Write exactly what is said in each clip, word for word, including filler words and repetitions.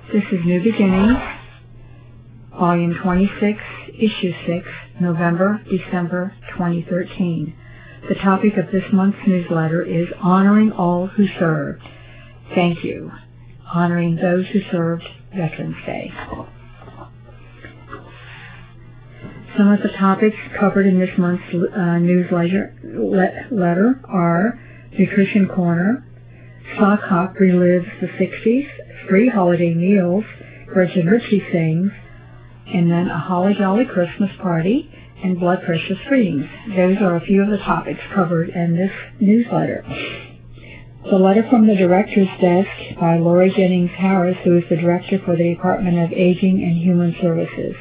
This is New Beginnings, Volume twenty-six, Issue six, November, December twenty thirteen. The topic of this month's newsletter is Honoring All Who Served. Thank you. Honoring those who served Veterans Day. Some of the topics covered in this month's uh, newsletter le- letter are Nutrition Corner, Sock Hop Relives the sixties, Free Holiday Meals, Virgin Richie Sings, and then a Holly Jolly Christmas Party, and Blood Pressure Screenings. Those are a few of the topics covered in this newsletter. The letter from the Director's Desk by Lori Jennings Harris, who is the Director for the Department of Aging and Human Services.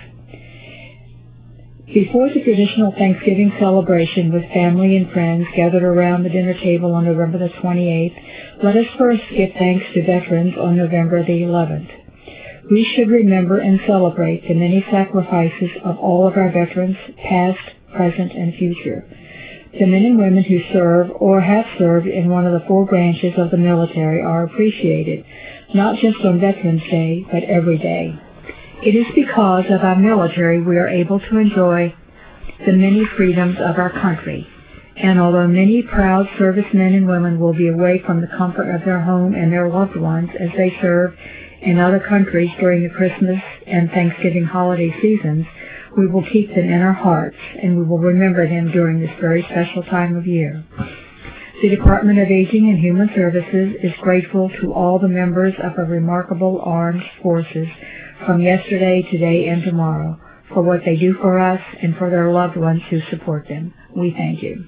Before the traditional Thanksgiving celebration with family and friends gathered around the dinner table on November the twenty-eighth, let us first give thanks to veterans on November the eleventh. We should remember and celebrate the many sacrifices of all of our veterans, past, present, and future. The men and women who serve or have served in one of the four branches of the military are appreciated, not just on Veterans Day, but every day. It is because of our military we are able to enjoy the many freedoms of our country. And although many proud servicemen and women will be away from the comfort of their home and their loved ones as they serve in other countries during the Christmas and Thanksgiving holiday seasons, we will keep them in our hearts, and we will remember them during this very special time of year. The Department of Aging and Human Services is grateful to all the members of our remarkable armed forces from yesterday, today, and tomorrow for what they do for us and for their loved ones who support them. We thank you.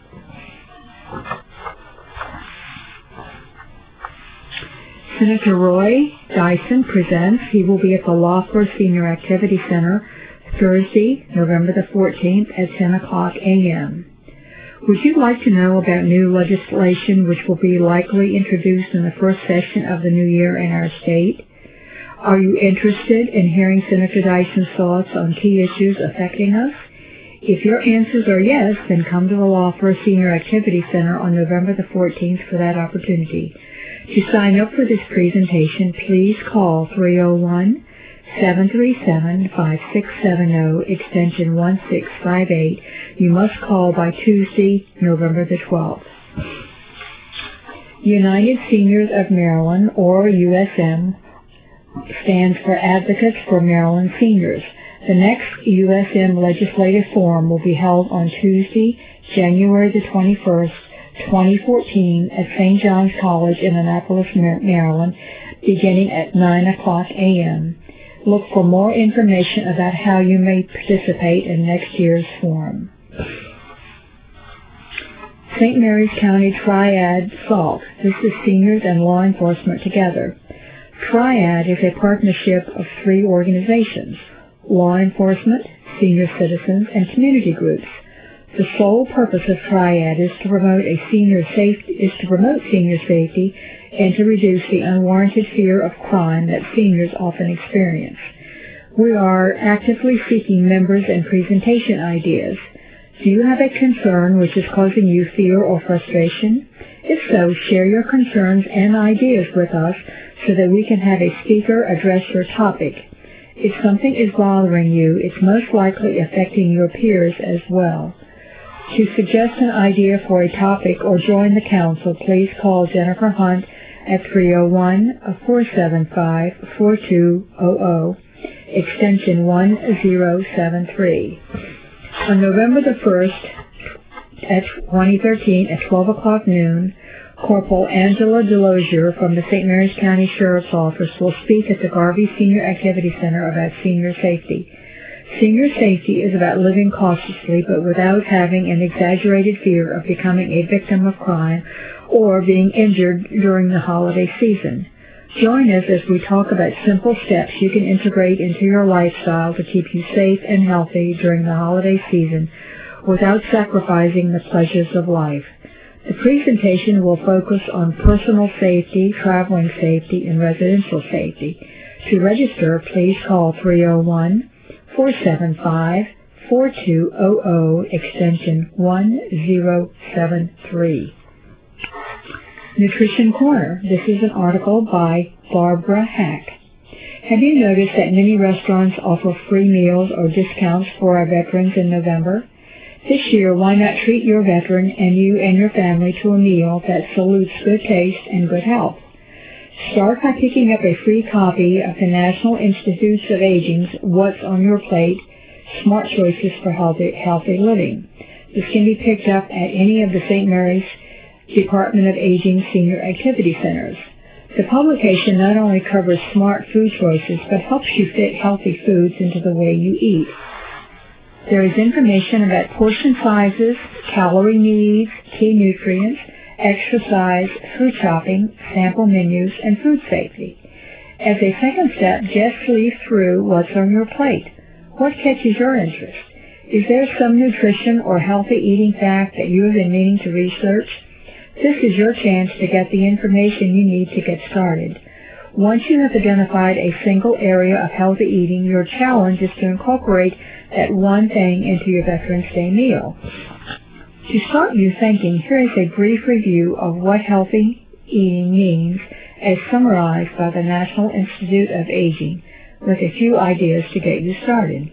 Senator Roy Dyson presents. He will be at the Loeffler Senior Activity Center Thursday, November the fourteenth at ten o'clock a.m. Would you like to know about new legislation which will be likely introduced in the first session of the new year in our state? Are you interested in hearing Senator Dyson's thoughts on key issues affecting us? If your answers are yes, then come to the Loeffler Senior Activity Center on November the fourteenth for that opportunity. To sign up for this presentation, please call three oh one, seven three seven, five six seven zero, extension one six five eight. You must call by Tuesday, November the twelfth. United Seniors of Maryland, or U S M, stands for Advocates for Maryland Seniors. The next U S M Legislative Forum will be held on Tuesday, January the twenty-first, twenty fourteen at Saint John's College in Annapolis, Maryland, beginning at nine o'clock a.m. Look for more information about how you may participate in next year's forum. Saint Mary's County Triad SALT. This is seniors and law enforcement together. Triad is a partnership of three organizations: law enforcement, senior citizens, and community groups. The sole purpose of Triad is to promote a senior safety is to promote senior safety and to reduce the unwarranted fear of crime that seniors often experience. We are actively seeking members and presentation ideas. Do you have a concern which is causing you fear or frustration? If so, share your concerns and ideas with us so that we can have a speaker address your topic. If something is bothering you, it's most likely affecting your peers as well. To suggest an idea for a topic or join the council, please call Jennifer Hunt at three oh one, four seven five, four two zero zero, extension one zero seven three. On November the first, at twenty thirteen, at twelve o'clock noon, Corporal Angela Delosier from the Saint Mary's County Sheriff's Office will speak at the Garvey Senior Activity Center about senior safety. Senior safety is about living cautiously but without having an exaggerated fear of becoming a victim of crime or being injured during the holiday season. Join us as we talk about simple steps you can integrate into your lifestyle to keep you safe and healthy during the holiday season without sacrificing the pleasures of life. The presentation will focus on personal safety, traveling safety, and residential safety. To register, please call three oh one, four seven five, four two zero zero, extension one zero seven three. Nutrition Corner. This is an article by Barbara Hack. Have you noticed that many restaurants offer free meals or discounts for our veterans in November? This year, why not treat your veteran and you and your family to a meal that salutes good taste and good health? Start by picking up a free copy of the National Institutes of Aging's What's on Your Plate? Smart Choices for Healthy, Healthy Living. This can be picked up at any of the Saint Mary's Department of Aging Senior Activity Centers. The publication not only covers smart food choices, but helps you fit healthy foods into the way you eat. There is information about portion sizes, calorie needs, key nutrients, exercise, food shopping, sample menus, and food safety. As a second step, just leaf through What's on Your Plate. What catches your interest? Is there some nutrition or healthy eating fact that you have been meaning to research? This is your chance to get the information you need to get started. Once you have identified a single area of healthy eating, your challenge is to incorporate that one thing into your Veterans Day meal. To start you thinking, here is a brief review of what healthy eating means as summarized by the National Institute of Aging, with a few ideas to get you started.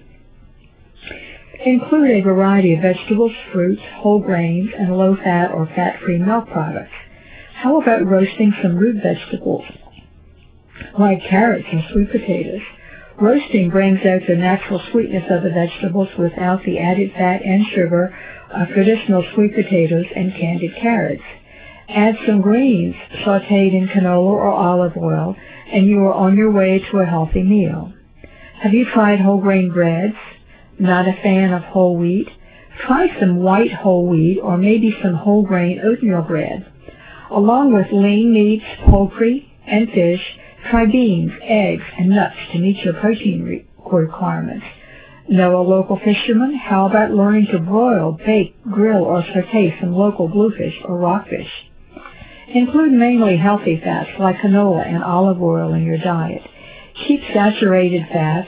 Include a variety of vegetables, fruits, whole grains, and low-fat or fat-free milk products. How about roasting some root vegetables, like carrots and sweet potatoes? Roasting brings out the natural sweetness of the vegetables without the added fat and sugar of traditional sweet potatoes and candied carrots. Add some greens sautéed in canola or olive oil, and you are on your way to a healthy meal. Have you tried whole grain breads? Not a fan of whole wheat? Try some white whole wheat or maybe some whole grain oatmeal bread. Along with lean meats, poultry, and fish, try beans, eggs, and nuts to meet your protein re- requirements. Know a local fisherman? How about learning to broil, bake, grill, or saute some local bluefish or rockfish? Include mainly healthy fats like canola and olive oil in your diet. Keep saturated fats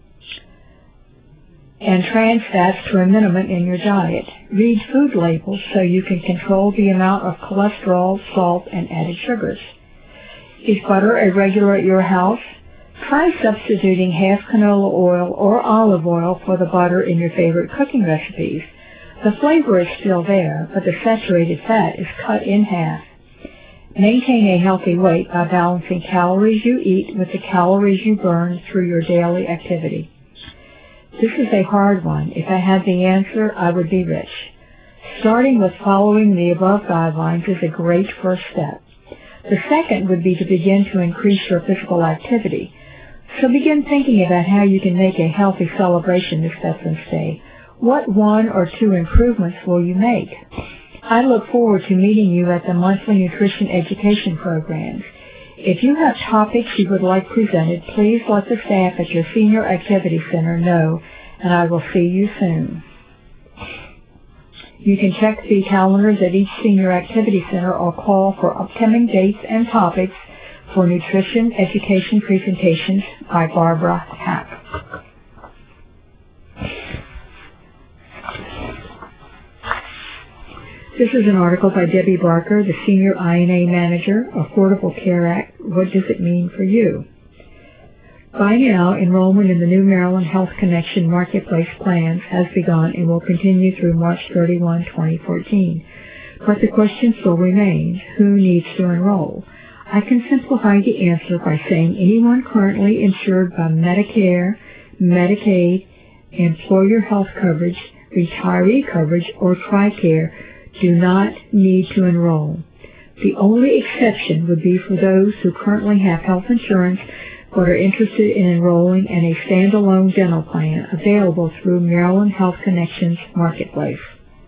and trans fats to a minimum in your diet. Read food labels so you can control the amount of cholesterol, salt, and added sugars. Is butter a regular at your house? Try substituting half canola oil or olive oil for the butter in your favorite cooking recipes. The flavor is still there, but the saturated fat is cut in half. Maintain a healthy weight by balancing calories you eat with the calories you burn through your daily activity. This is a hard one. If I had the answer, I would be rich. Starting with following the above guidelines is a great first step. The second would be to begin to increase your physical activity. So begin thinking about how you can make a healthy celebration this Veterans Day. What one or two improvements will you make? I look forward to meeting you at the monthly nutrition education programs. If you have topics you would like presented, please let the staff at your Senior Activity Center know, and I will see you soon. You can check the calendars at each Senior Activity Center or call for upcoming dates and topics for nutrition education presentations by Barbara Hack. This is an article by Debbie Barker, the Senior I N A Manager, Affordable Care Act. What does it mean for you? By now, enrollment in the new Maryland Health Connection Marketplace plans has begun and will continue through March thirty-first, twenty fourteen. But the question still remains, who needs to enroll? I can simplify the answer by saying anyone currently insured by Medicare, Medicaid, employer health coverage, retiree coverage, or TRICARE do not need to enroll. The only exception would be for those who currently have health insurance but are interested in enrolling in a standalone dental plan available through Maryland Health Connections Marketplace.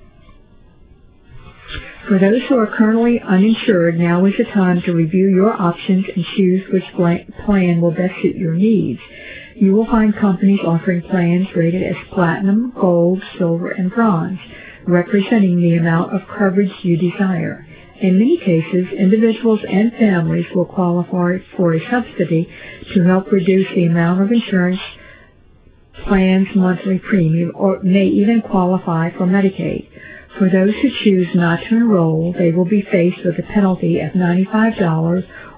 For those who are currently uninsured, now is the time to review your options and choose which plan will best suit your needs. You will find companies offering plans rated as platinum, gold, silver, and bronze, representing the amount of coverage you desire. In many cases, individuals and families will qualify for a subsidy to help reduce the amount of insurance plan's monthly premium, or may even qualify for Medicaid. For those who choose not to enroll, they will be faced with a penalty of ninety-five dollars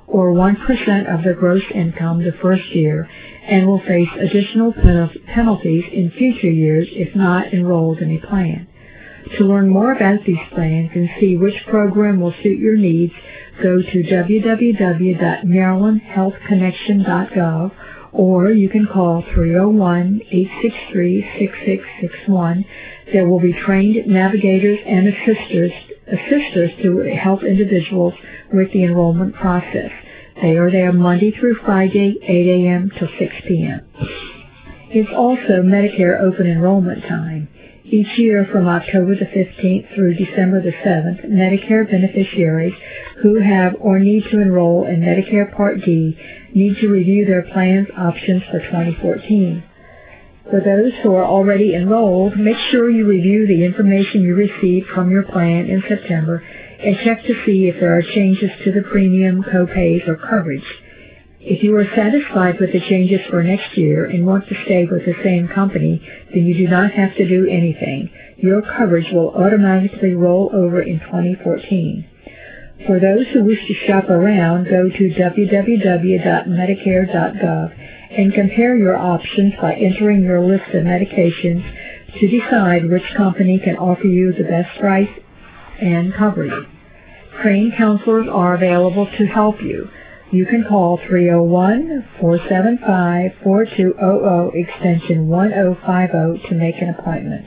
or one percent of their gross income the first year and will face additional penalties in future years if not enrolled in a plan. To learn more about these plans and see which program will suit your needs, go to w w w dot maryland health connection dot gov, or you can call three oh one, eight six three, six six six one. There will be trained navigators and assisters, assisters to help individuals with the enrollment process. They are there Monday through Friday, eight a m till six p m It's also Medicare open enrollment time. Each year from October the fifteenth through December the seventh, Medicare beneficiaries who have or need to enroll in Medicare Part D need to review their plan's options for twenty fourteen. For those who are already enrolled, make sure you review the information you received from your plan in September and check to see if there are changes to the premium, co-pays, or coverage. If you are satisfied with the changes for next year and want to stay with the same company, then you do not have to do anything. Your coverage will automatically roll over in twenty fourteen. For those who wish to shop around, go to w w w dot medicare dot gov and compare your options by entering your list of medications to decide which company can offer you the best price and coverage. Trained counselors are available to help you. You can call three oh one, four seven five, four two zero zero extension one oh five zero to make an appointment.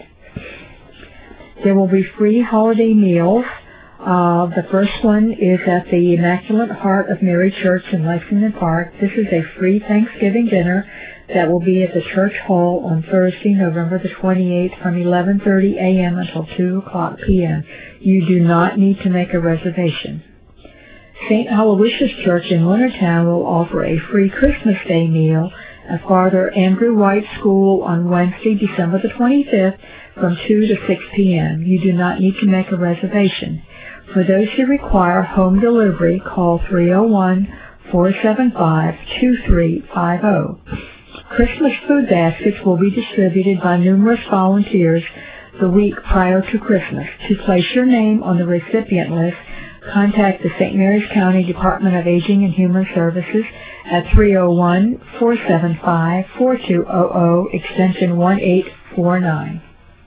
There will be free holiday meals. Uh, the first one is at the Immaculate Heart of Mary Church in Lexington Park. This is a free Thanksgiving dinner that will be at the Church Hall on Thursday, November the twenty-eighth from eleven thirty a m until two o'clock p m You do not need to make a reservation. Saint Aloysius Church in Leonardtown will offer a free Christmas Day meal at Father Andrew White School on Wednesday, December the twenty-fifth from two to six p m You do not need to make a reservation. For those who require home delivery, call three oh one, four seven five, two three five zero. Christmas food baskets will be distributed by numerous volunteers the week prior to Christmas. To place your name on the recipient list, contact the Saint Mary's County Department of Aging and Human Services at three oh one, four seven five, four two zero zero, extension one eight four nine.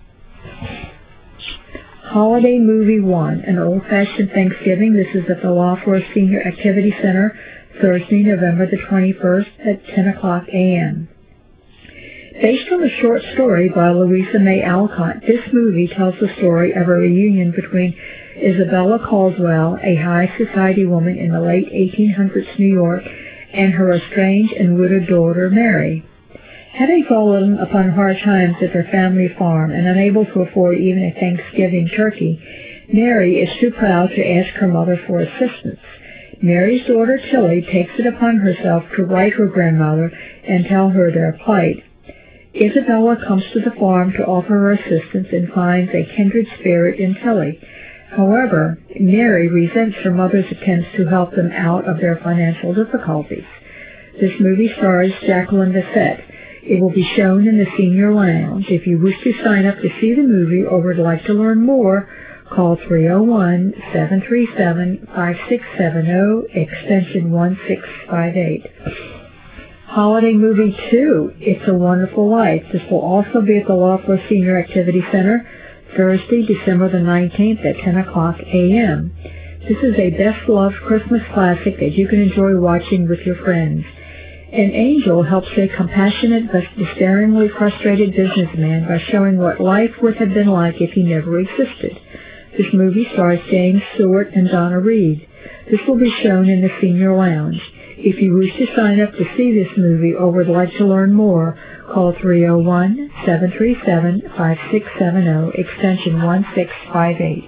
Holiday Movie one, an old-fashioned Thanksgiving. This is at the Loeffler Senior Activity Center, Thursday, November the twenty-first at ten o'clock a m Based on a short story by Louisa May Alcott, this movie tells the story of a reunion between Isabella Caldwell, a high society woman in the late eighteen hundreds New York, and her estranged and widowed daughter, Mary. Having fallen upon hard times at their family farm and unable to afford even a Thanksgiving turkey, Mary is too proud to ask her mother for assistance. Mary's daughter, Tilly, takes it upon herself to write her grandmother and tell her their plight. Isabella comes to the farm to offer her assistance and finds a kindred spirit in Tilly. However, Mary resents her mother's attempts to help them out of their financial difficulties. This movie stars Jacqueline Bisset. It will be shown in the Senior Lounge. If you wish to sign up to see the movie or would like to learn more, call three oh one, seven three seven, five six seven zero, extension one six five eight. Holiday Movie two, It's a Wonderful Life. This will also be at the Loeffler Senior Activity Center, Thursday, December the nineteenth at ten o'clock a m This is a best-loved Christmas classic that you can enjoy watching with your friends. An angel helps a compassionate but despairingly frustrated businessman by showing what life would have been like if he never existed. This movie stars James Stewart and Donna Reed. This will be shown in the Senior Lounge. If you wish to sign up to see this movie or would like to learn more, call three oh one, seven three seven, five six seven zero, extension one six five eight.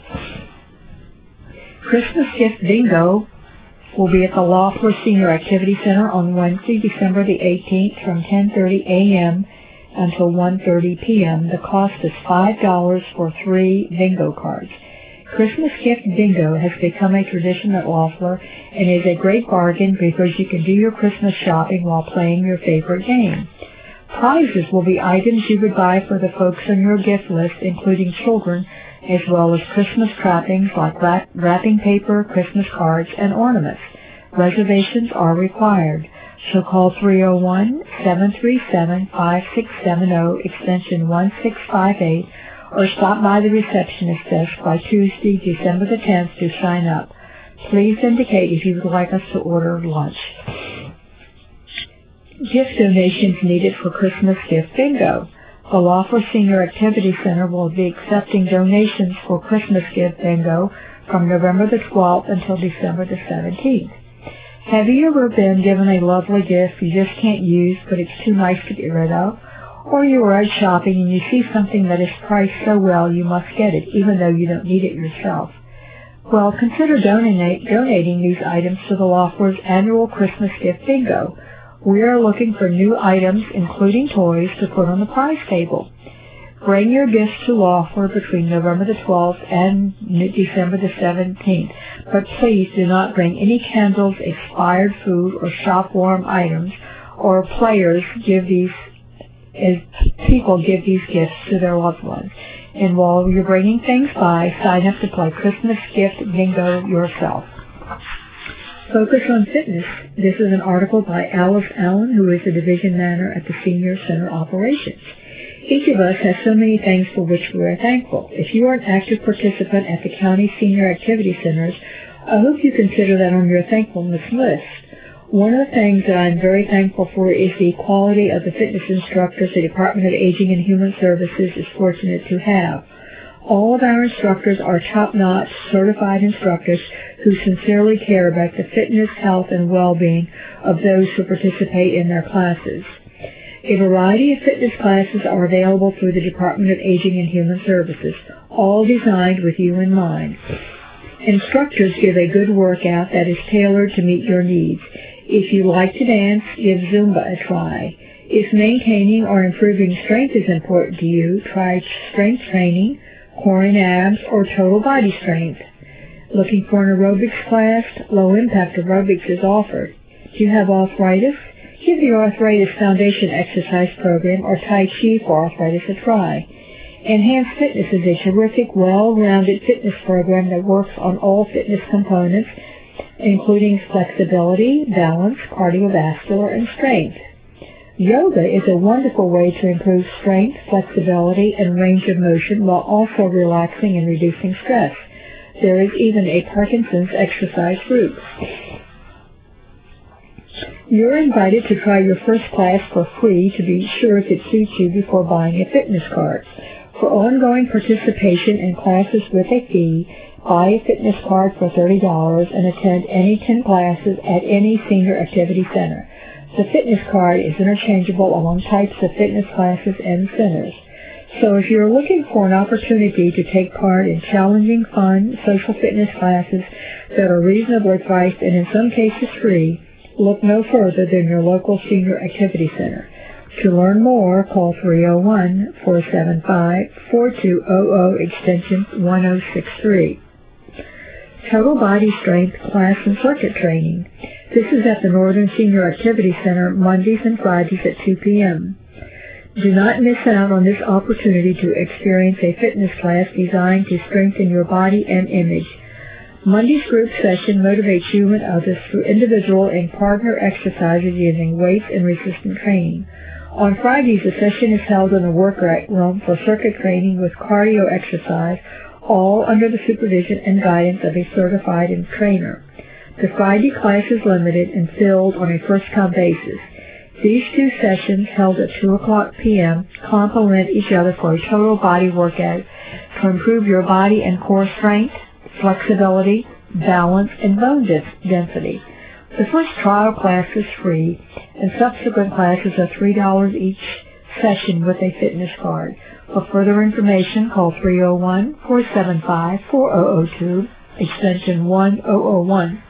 Christmas Gift Bingo will be at the Loeffler Senior Activity Center on Wednesday, December the eighteenth from ten thirty a m until one thirty p m The cost is five dollars for three bingo cards. Christmas Gift Bingo has become a tradition at Loeffler and is a great bargain because you can do your Christmas shopping while playing your favorite game. Prizes will be items you would buy for the folks on your gift list, including children, as well as Christmas trappings like wrapping paper, Christmas cards, and ornaments. Reservations are required, so call three oh one, seven three seven, five six seven zero, extension one six five eight, or stop by the receptionist desk by Tuesday, December the tenth to sign up. Please indicate if you would like us to order lunch. Gift donations needed for Christmas Gift Bingo. The Lawford Senior Activity Center will be accepting donations for Christmas Gift Bingo from November the twelfth until December the seventeenth. Have you ever been given a lovely gift you just can't use, but it's too nice to get rid of? Or you are out shopping and you see something that is priced so well you must get it, even though you don't need it yourself? Well, consider donate, donating these items to the Lawford's annual Christmas Gift Bingo. We are looking for new items, including toys, to put on the prize table. Bring your gifts to Lawford between November the twelfth and December the seventeenth, but please do not bring any candles, expired food, or shop-warm items, or players give these, as people give these gifts to their loved ones. And while you're bringing things by, sign up to play Christmas Gift Bingo yourself. Focus on Fitness. This is an article by Alice Allen, who is the Division Manager at the Senior Center Operations. Each of us has so many things for which we are thankful. If you are an active participant at the County Senior Activity Centers, I hope you consider that on your thankfulness list. One of the things that I'm very thankful for is the quality of the fitness instructors the Department of Aging and Human Services is fortunate to have. All of our instructors are top-notch, certified instructors who sincerely care about the fitness, health, and well-being of those who participate in their classes. A variety of fitness classes are available through the Department of Aging and Human Services, all designed with you in mind. Instructors give a good workout that is tailored to meet your needs. If you like to dance, give Zumba a try. If maintaining or improving strength is important to you, try strength training, core and abs, or total body strength. Looking for an aerobics class? Low-impact aerobics is offered. Do you have arthritis? Give the Arthritis Foundation Exercise Program or Tai Chi for arthritis a try. Enhanced Fitness is a terrific, well-rounded fitness program that works on all fitness components, including flexibility, balance, cardiovascular, and strength. Yoga is a wonderful way to improve strength, flexibility, and range of motion while also relaxing and reducing stress. There is even a Parkinson's exercise group. You're invited to try your first class for free to be sure if it suits you before buying a fitness card. For ongoing participation in classes with a fee, buy a fitness card for thirty dollars and attend any ten classes at any senior activity center. The fitness card is interchangeable among types of fitness classes and centers. So if you're looking for an opportunity to take part in challenging, fun, social fitness classes that are reasonably priced and in some cases free, look no further than your local senior activity center. To learn more, call three oh one, four seven five, four two zero zero, extension one oh six three. Total Body Strength Class and Circuit Training. This is at the Northern Senior Activity Center Mondays and Fridays at two p m Do not miss out on this opportunity to experience a fitness class designed to strengthen your body and image. Monday's group session motivates you and others through individual and partner exercises using weights and resistance training. On Fridays, the session is held in the workout room for circuit training with cardio exercise, all under the supervision and guidance of a certified trainer. The Friday class is limited and filled on a first-come basis. These two sessions, held at two o'clock p m, complement each other for a total body workout to improve your body and core strength, flexibility, balance, and bone density. The first trial class is free, and subsequent classes are three dollars each session with a fitness card. For further information, call three oh one, four seven five, four oh oh two, extension one oh oh one.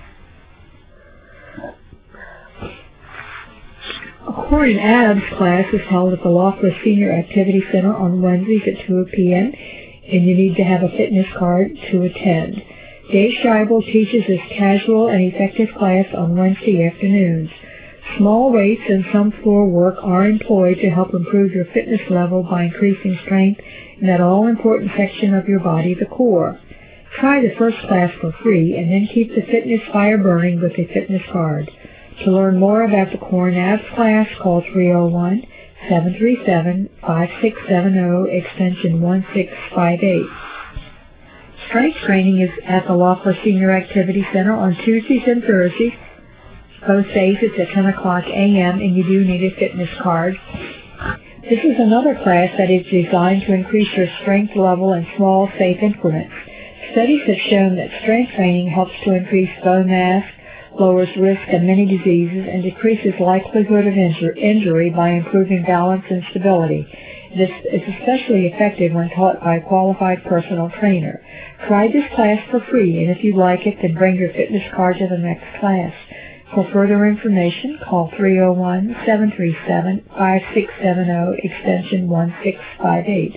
A core and abs class is held at the Lawford Senior Activity Center on Wednesdays at two p m, and you need to have a fitness card to attend. Dave Scheibel teaches this casual and effective class on Wednesday afternoons. Small weights and some floor work are employed to help improve your fitness level by increasing strength in that all-important section of your body, the core. Try the first class for free and then keep the fitness fire burning with a fitness card. To learn more about the Core Navs class, call three oh one, seven three seven, five six seven zero, extension one six five eight. Strength training is at the Loeffler Senior Activity Center on Tuesdays and Thursdays. Both days it's at ten o'clock a m and you do need a fitness card. This is another class that is designed to increase your strength level in small, safe increments. Studies have shown that strength training helps to increase bone mass, lowers risk of many diseases, and decreases likelihood of injur- injury by improving balance and stability. This is especially effective when taught by a qualified personal trainer. Try this class for free, and if you like it, then bring your fitness card to the next class. For further information, call three oh one, seven three seven, five six seven zero, extension one six five eight.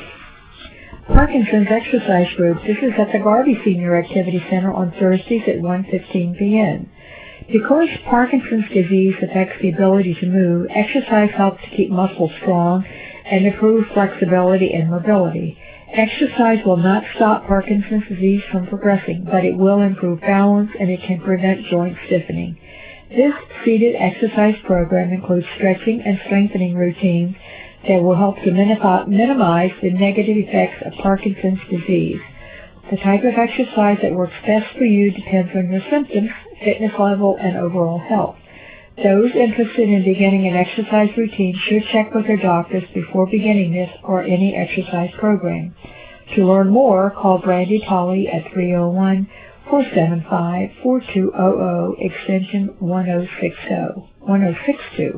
Parkinson's exercise group. This is at the Garvey Senior Activity Center on Thursdays at one fifteen p m Because Parkinson's disease affects the ability to move, exercise helps to keep muscles strong and improve flexibility and mobility. Exercise will not stop Parkinson's disease from progressing, but it will improve balance and it can prevent joint stiffening. This seated exercise program includes stretching and strengthening routines that will help to minimize the negative effects of Parkinson's disease. The type of exercise that works best for you depends on your symptoms, fitness level, and overall health. Those interested in beginning an exercise routine should check with their doctors before beginning this or any exercise program. To learn more, call Brandy Tolley at three oh one, four seven five, four two zero zero, extension one oh six two.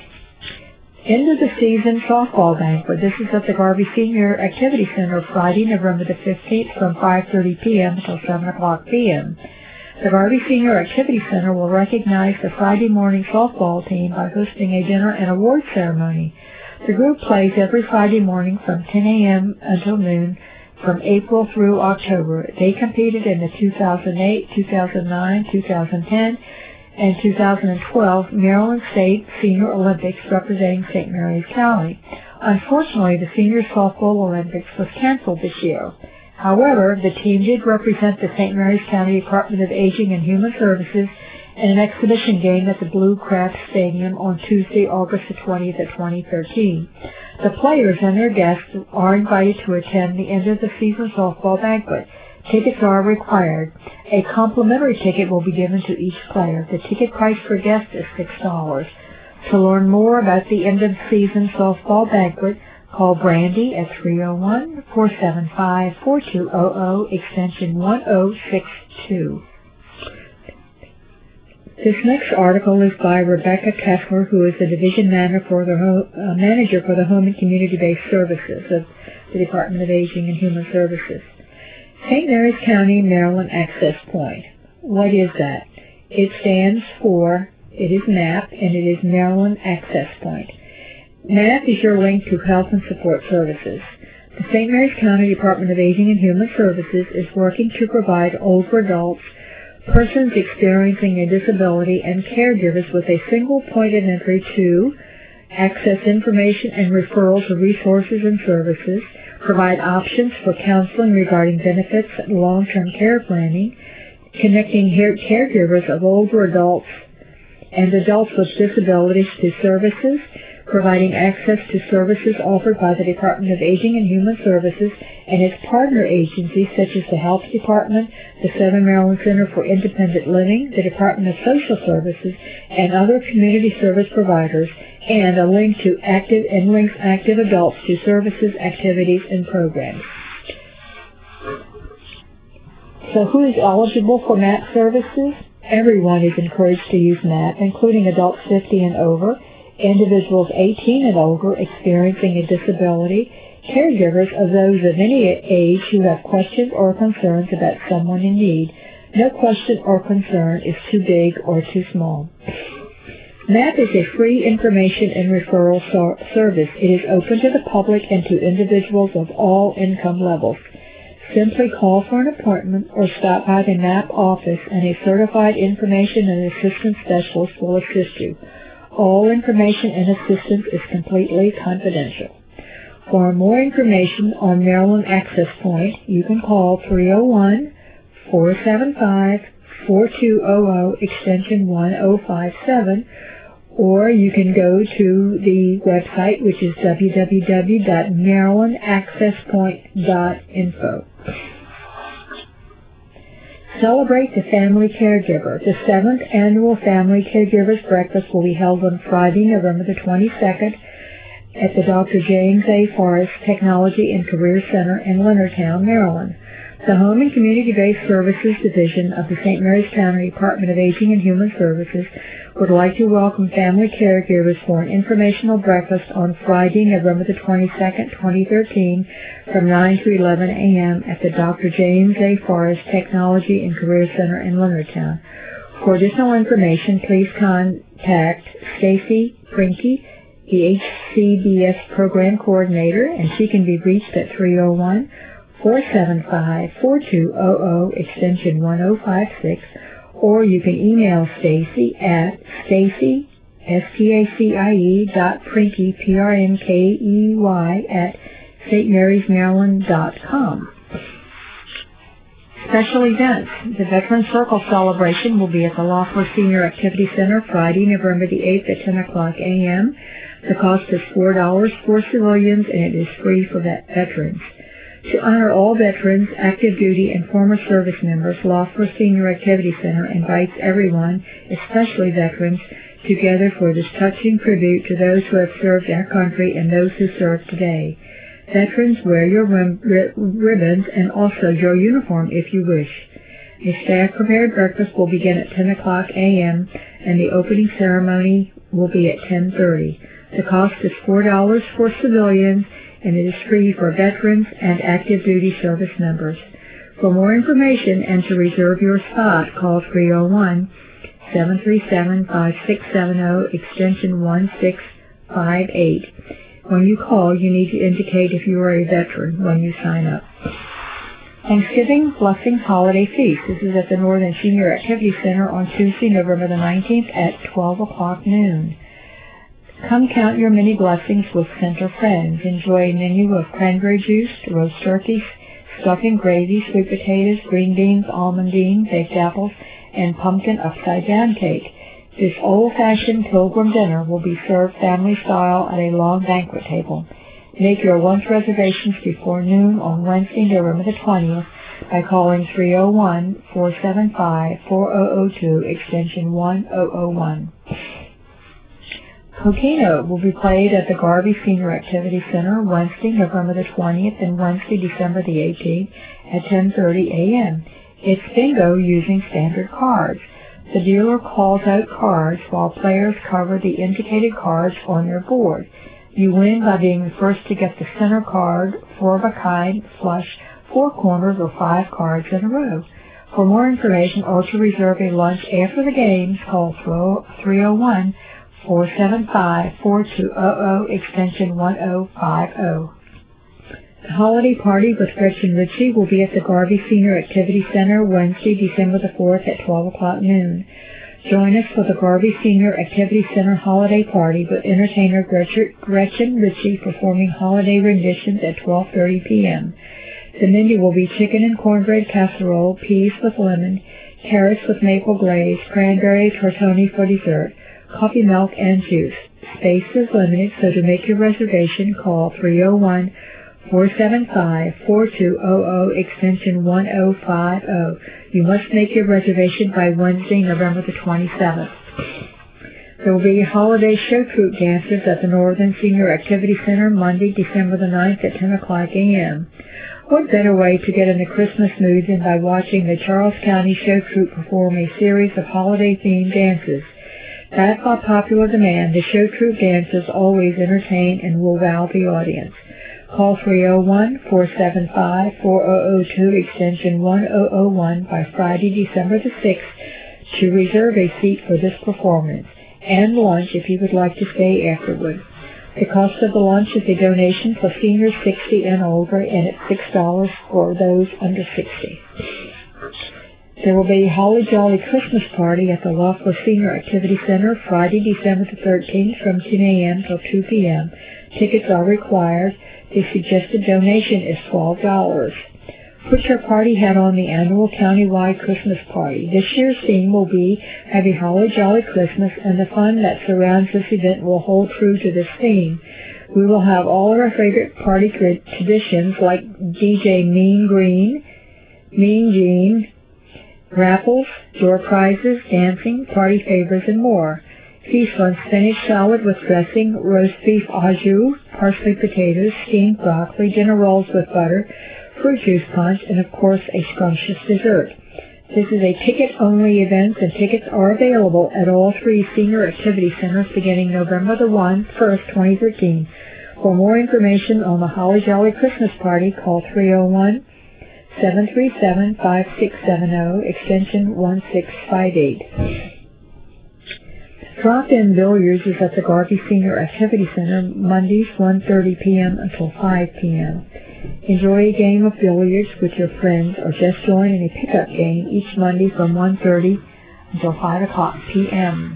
End of the season softball banquet. This is at the Garvey Senior Activity Center Friday, November the fifteenth from five thirty p m until seven o'clock p m The Garvey Senior Activity Center will recognize the Friday morning softball team by hosting a dinner and award ceremony. The group plays every Friday morning from ten a m until noon from April through October. They competed in the two thousand eight, two thousand nine, two thousand ten, and two thousand twelve Maryland State Senior Olympics representing Saint Mary's County. Unfortunately, the Senior Softball Olympics was canceled this year. However, the team did represent the Saint Mary's County Department of Aging and Human Services in an exhibition game at the Blue Craft Stadium on Tuesday, August the twentieth of twenty thirteen. The players and their guests are invited to attend the end of the season softball banquet. Tickets are required. A complimentary ticket will be given to each player. The ticket price per guest is six dollars. To learn more about the end of season softball banquet, call Brandy at three oh one, four seven five, four two zero zero, extension one oh six two. This next article is by Rebecca Kessler, who is the Division Manager for the, Home, uh, Manager for the Home and Community-Based Services of the Department of Aging and Human Services. Saint Mary's County, Maryland Access Point. What is that? It stands for, it is MAP, and it is Maryland Access Point. MAP is your link to health and support services. The Saint Mary's County Department of Aging and Human Services is working to provide older adults, persons experiencing a disability, and caregivers with a single point of entry to access information and referral to resources and services, provide options for counseling regarding benefits and long-term care planning, connecting caregivers of older adults and adults with disabilities to services, providing access to services offered by the Department of Aging and Human Services and its partner agencies such as the Health Department, the Southern Maryland Center for Independent Living, the Department of Social Services, and other community service providers, and a link to active and links active adults to services, activities, and programs. So who is eligible for MAP services? Everyone is encouraged to use MAP, including adults fifty and over, individuals eighteen and older experiencing a disability, caregivers of those of any age who have questions or concerns about someone in need. No question or concern is too big or too small. MAP is a free information and referral so- service. It is open to the public and to individuals of all income levels. Simply call for an appointment or stop by the MAP office and a certified information and assistance specialist will assist you. All information and assistance is completely confidential. For more information on Maryland Access Point, you can call three oh one, four seven five, four two zero zero extension one oh five seven, or you can go to the website, which is w w w dot maryland access point dot info. Celebrate the Family Caregiver. The seventh Annual Family Caregivers Breakfast will be held on Friday, November the twenty-second at the Doctor James A. Forrest Technology and Career Center in Leonardtown, Maryland. The Home and Community-Based Services Division of the Saint Mary's County Department of Aging and Human Services would like to welcome family caregivers for an informational breakfast on Friday, November the twenty-second, twenty thirteen, from nine to eleven a m at the Doctor James A. Forrest Technology and Career Center in Leonardtown. For additional information, please contact Stacy Prinke, the H C B S Program Coordinator, and she can be reached at three oh one, four seven five, four two zero zero extension one oh five six, or you can email Stacy at Stacy, S T A C I E dot Prinke, P R N K E Y, at st marys maryland dot com. Special events. The Veteran Circle celebration will be at the Loeffler Senior Activity Center Friday, November the eighth at ten o'clock a m The cost is four dollars for civilians, and it is free for vet- veterans. To honor all veterans, active duty, and former service members, Loeffler Senior Activity Center invites everyone, especially veterans, together for this touching tribute to those who have served our country and those who serve today. Veterans, wear your rim- ri- ribbons and also your uniform if you wish. A staff-prepared breakfast will begin at ten o'clock a m and the opening ceremony will be at ten thirty. The cost is four dollars for civilians, and it is free for veterans and active duty service members. For more information and to reserve your spot, call three oh one, seven three seven, five six seven zero extension one six five eight. When you call, you need to indicate if you are a veteran when you sign up. Thanksgiving Blessings Holiday Feast. This is at the Northern Senior Activity Center on Tuesday, November the nineteenth at twelve o'clock noon. Come count your many blessings with Center Friends. Enjoy a menu of cranberry juice, roast turkeys, stuffing, gravy, sweet potatoes, green beans, almondine, baked apples, and pumpkin upside-down cake. This old-fashioned pilgrim dinner will be served family-style at a long banquet table. Make your lunch reservations before noon on Wednesday, November the twentieth by calling three oh one, four seven five, four oh oh two, extension one oh oh one. Coquino will be played at the Garvey Senior Activity Center Wednesday, November the twentieth and Wednesday, December the eighteenth at ten thirty a m It's bingo using standard cards. The dealer calls out cards while players cover the indicated cards on their board. You win by being the first to get the center card, four of a kind, flush, four corners, or five cards in a row. For more information or to reserve a lunch after the games, call three oh one, four seven five, four two zero zero extension one oh five oh. The holiday party with Gretchen Ritchie will be at the Garvey Senior Activity Center Wednesday, December the fourth at twelve o'clock noon. Join us for the Garvey Senior Activity Center holiday party with entertainer Gretchen Ritchie performing holiday renditions at twelve thirty p m The menu will be chicken and cornbread casserole, peas with lemon, carrots with maple glaze, cranberry tortoni for dessert, coffee, milk, and juice. Space is limited, so to make your reservation, call three oh one, four seven five, four two zero zero extension one oh five oh. You must make your reservation by Wednesday, November the twenty-seventh. There will be holiday show troupe dances at the Northern Senior Activity Center Monday, December the ninth at ten o'clock a m What better way to get in the Christmas mood than by watching the Charles County Show Troupe perform a series of holiday-themed dances? Backed by popular demand, the show troupe dances always entertain and will wow the audience. Call three oh one, four seven five, four oh oh two, extension one oh oh one by Friday, December the sixth to reserve a seat for this performance and lunch if you would like to stay afterward. The cost of the lunch is a donation for seniors sixty and older, and it's six dollars for those under sixty. There will be a Holly Jolly Christmas party at the Loeffler Senior Activity Center Friday, December the thirteenth from ten a.m. till two p.m. Tickets are required. The suggested donation is twelve dollars. Put your party hat on the annual countywide Christmas party. This year's theme will be Have a Holly Jolly Christmas, and the fun that surrounds this event will hold true to this theme. We will have all of our favorite party traditions like D J Mean Green, Mean Gene, raffles, door prizes, dancing, party favors, and more. Feast on spinach salad with dressing, roast beef au jus, parsley potatoes, steamed broccoli, dinner rolls with butter, fruit juice punch, and of course a scrumptious dessert. This is a ticket-only event, and tickets are available at all three senior activity centers beginning November the first, twenty thirteen. For more information on the Holly Jolly Christmas Party, call three oh one, seven three seven, five six seven zero, extension one six five eight. Drop-in billiards is at the Garvey Senior Activity Center Mondays one thirty p.m. until five p.m. Enjoy a game of billiards with your friends or just join in a pickup game each Monday from one thirty until five o'clock p.m.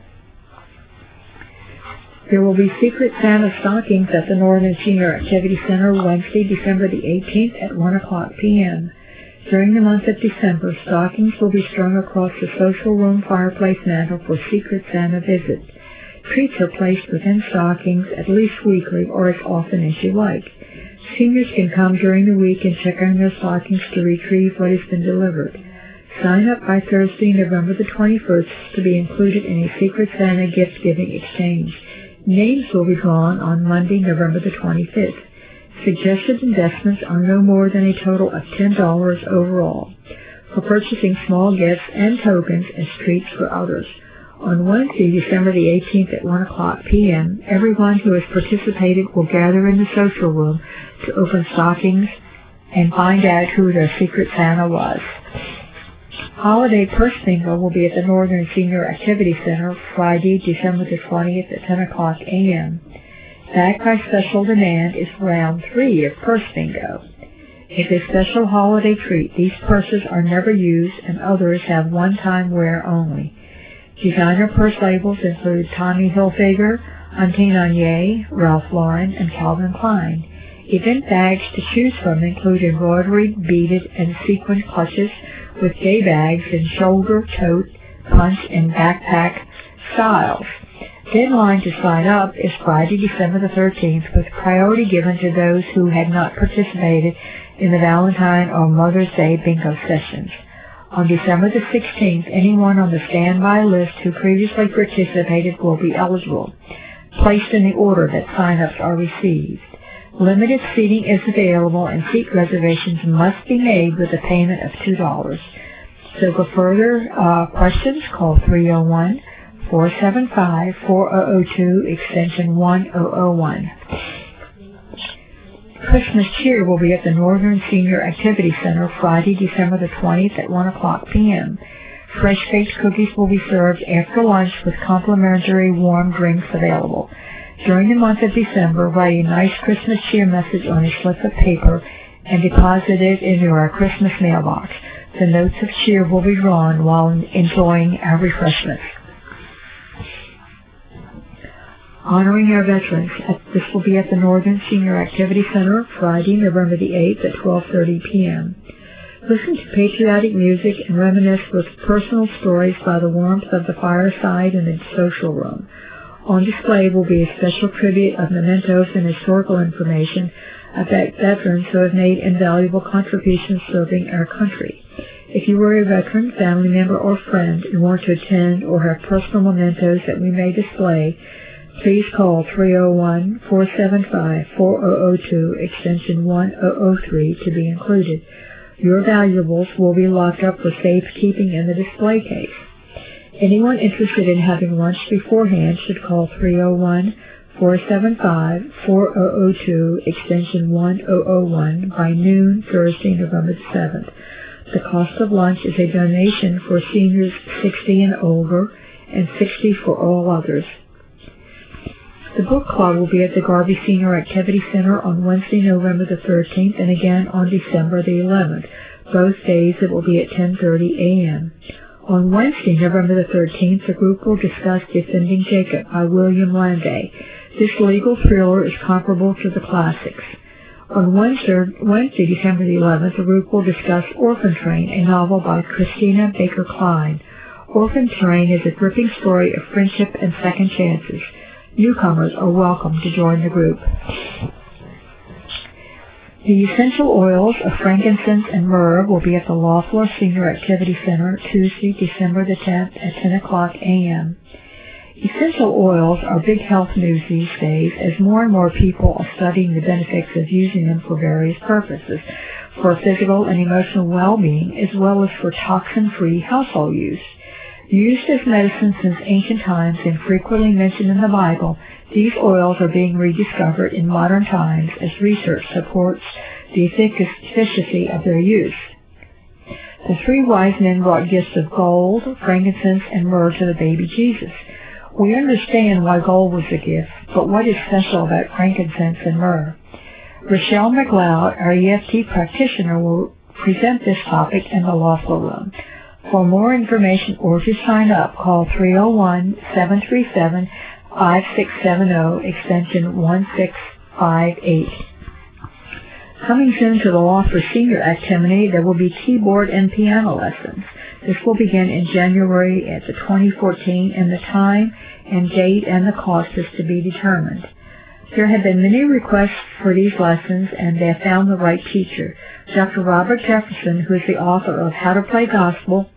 There will be Secret Santa stockings at the Northern Senior Activity Center Wednesday, December the eighteenth at one o'clock p.m. During the month of December, stockings will be strung across the social room fireplace mantel for Secret Santa visits. Treats are placed within stockings at least weekly or as often as you like. Seniors can come during the week and check on their stockings to retrieve what has been delivered. Sign up by Thursday, November the twenty-first to be included in a Secret Santa gift-giving exchange. Names will be drawn on Monday, November the twenty-fifth. Suggested investments are no more than a total of ten dollars overall for purchasing small gifts and tokens as treats for others. On Wednesday, December the eighteenth at one o'clock p.m., everyone who has participated will gather in the social room to open stockings and find out who their Secret Santa was. Holiday Purse Bingo will be at the Northern Senior Activity Center Friday, December the twentieth at ten o'clock a.m. Backed by special demand is round three of Purse Bingo. It's a special holiday treat. These purses are never used and others have one-time wear only. Designer purse labels include Tommy Hilfiger, Hunting Onier, Ralph Lauren, and Calvin Klein. Event bags to choose from include embroidered, beaded, and sequined clutches with day bags in shoulder, tote, punch, and backpack styles. Deadline to sign up is Friday, December the thirteenth, with priority given to those who had not participated in the Valentine or Mother's Day bingo sessions. On December the sixteenth, anyone on the standby list who previously participated will be eligible, placed in the order that sign-ups are received. Limited seating is available and seat reservations must be made with a payment of two dollars. So for further uh, questions, call three oh one, four seven five, four oh oh two, extension one oh oh one. Christmas cheer will be at the Northern Senior Activity Center Friday, December the twentieth at one o'clock p.m. Fresh-baked cookies will be served after lunch with complimentary warm drinks available. During the month of December, write a nice Christmas cheer message on a slip of paper and deposit it into our Christmas mailbox. The notes of cheer will be drawn while enjoying our refreshments. Honoring our veterans. This will be at the Northern Senior Activity Center Friday, November the eighth at twelve thirty p.m. Listen to patriotic music and reminisce with personal stories by the warmth of the fireside in the social room. On display will be a special tribute of mementos and historical information about veterans who have made invaluable contributions serving our country. If you are a veteran, family member, or friend and want to attend or have personal mementos that we may display, please call three oh one, four seven five, four oh oh two, extension one oh oh three to be included. Your valuables will be locked up for safekeeping in the display case. Anyone interested in having lunch beforehand should call three oh one, four seven five, four oh oh two, extension one oh oh one by noon Thursday, November the seventh. The cost of lunch is a donation for seniors sixty and older and sixty for all others. The book club will be at the Garvey Senior Activity Center on Wednesday, November the thirteenth, and again on December the eleventh. Both days it will be at ten thirty a.m. On Wednesday, November the thirteenth, the group will discuss Defending Jacob by William Landay. This legal thriller is comparable to the classics. On Wednesday, Wednesday, December the eleventh, the group will discuss Orphan Train, a novel by Christina Baker Klein. Orphan Train is a gripping story of friendship and second chances. Newcomers are welcome to join the group. The essential oils of frankincense and myrrh will be at the Loeffler Senior Activity Center Tuesday, December the tenth at ten o'clock a.m. Essential oils are big health news these days as more and more people are studying the benefits of using them for various purposes, for physical and emotional well-being as well as for toxin-free household use. Used as medicine since ancient times and frequently mentioned in the Bible, these oils are being rediscovered in modern times as research supports the efficacy of their use. The three wise men brought gifts of gold, frankincense, and myrrh to the baby Jesus. We understand why gold was a gift, but what is special about frankincense and myrrh? Rochelle McLeod, our E F T practitioner, will present this topic in the Loeffler Room. For more information or to sign up, call three oh one, seven three seven, five six seven zero, extension one six five eight. Coming soon to the Loeffler Senior Activity, there will be keyboard and piano lessons. This will begin in January at the twenty fourteen, and the time and date and the cost is to be determined. There have been many requests for these lessons, and they have found the right teacher. Doctor Robert Jefferson, who is the author of How to Play Gospel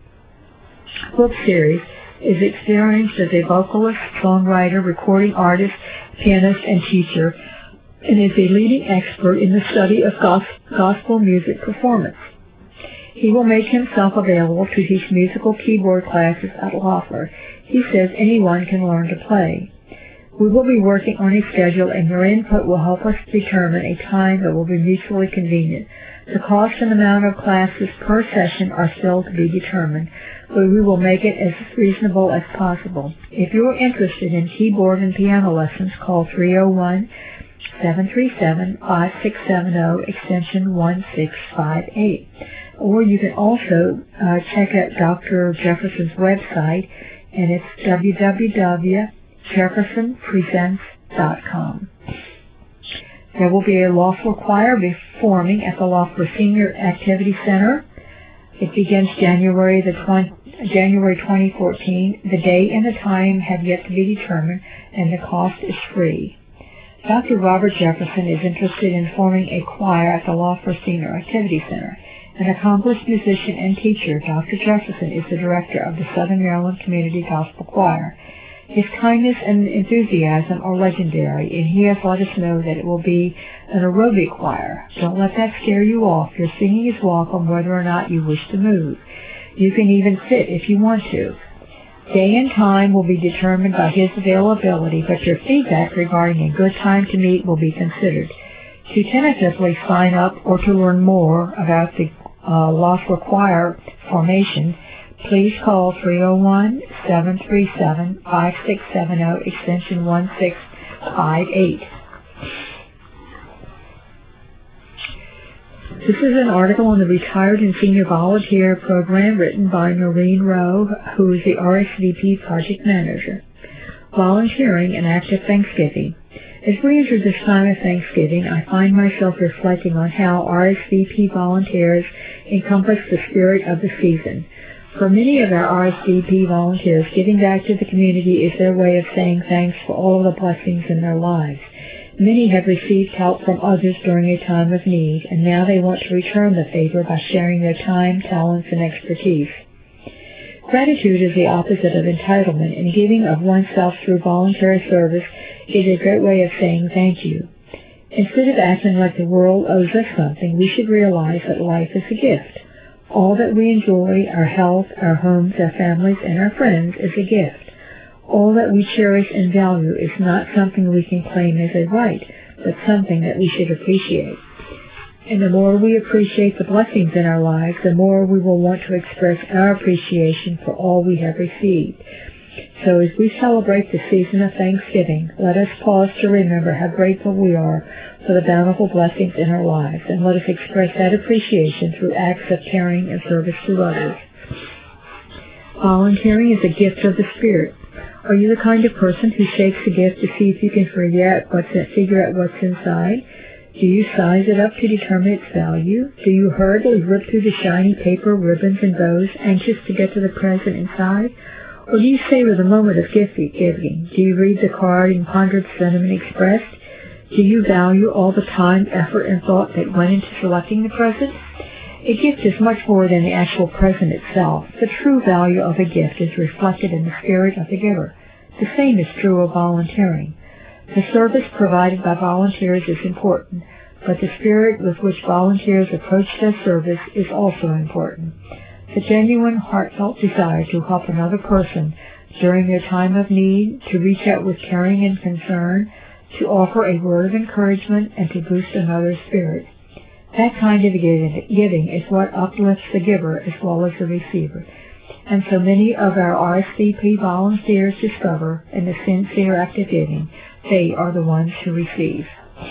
book series, is experienced as a vocalist, songwriter, recording artist, pianist, and teacher, and is a leading expert in the study of gospel music performance. He will make himself available to teach musical keyboard classes at Loeffler. He says anyone can learn to play. We will be working on a schedule, and your input will help us determine a time that will be mutually convenient. The cost and amount of classes per session are still to be determined, but we will make it as reasonable as possible. If you are interested in keyboard and piano lessons, call three oh one, seven three seven, five six seven zero, extension one six five eight. Or you can also uh, check out Doctor Jefferson's website, and it's w w w dot jefferson presents dot com. There will be a Loeffler choir performing at the Loeffler Senior Activity Center. It begins January the twentieth. January twenty fourteen. The day and the time have yet to be determined, and the cost is free. Doctor Robert Jefferson is interested in forming a choir at the Loeffler Senior Activity Center. An accomplished musician and teacher, Doctor Jefferson is the director of the Southern Maryland Community Gospel Choir. His kindness and enthusiasm are legendary, and he has let us know that it will be an aerobic choir. Don't let that scare you off. Your singing is welcome whether or not you wish to move. You can even sit if you want to. Day and time will be determined by his availability, but your feedback regarding a good time to meet will be considered. To tentatively sign up or to learn more about the uh, Loeffler Choir formation, please call three oh one, seven three seven, five six seven zero, extension one six five eight. This is an article on the Retired and Senior Volunteer Program written by Noreen Rowe, who is the R S V P Project Manager. Volunteering and Active Thanksgiving. As we enter this time of Thanksgiving, I find myself reflecting on how R S V P volunteers encompass the spirit of the season. For many of our R S V P volunteers, giving back to the community is their way of saying thanks for all of the blessings in their lives. Many have received help from others during a time of need, and now they want to return the favor by sharing their time, talents, and expertise. Gratitude is the opposite of entitlement, and giving of oneself through voluntary service is a great way of saying thank you. Instead of acting like the world owes us something, we should realize that life is a gift. All that we enjoy, our health, our homes, our families, and our friends, is a gift. All that we cherish and value is not something we can claim as a right, but something that we should appreciate. And the more we appreciate the blessings in our lives, the more we will want to express our appreciation for all we have received. So as we celebrate the season of Thanksgiving, let us pause to remember how grateful we are for the bountiful blessings in our lives, and let us express that appreciation through acts of caring and service to others. Volunteering is a gift of the Spirit. Are you the kind of person who shakes a gift to see if you can figure out what's figure out what's inside? Do you size it up to determine its value? Do you hurriedly rip through the shiny paper, ribbons, and bows, anxious to get to the present inside? Or do you savor the moment of gift giving? Do you read the card and ponder its sentiment expressed? Do you value all the time, effort, and thought that went into selecting the present? A gift is much more than the actual present itself. The true value of a gift is reflected in the spirit of the giver. The same is true of volunteering. The service provided by volunteers is important, but the spirit with which volunteers approach their service is also important. The genuine, heartfelt desire to help another person during their time of need, to reach out with caring and concern, to offer a word of encouragement, and to boost another's spirit. That kind of giving is what uplifts the giver as well as the receiver. And so many of our R S V P volunteers discover in the sincere act of giving, they are the ones who receive.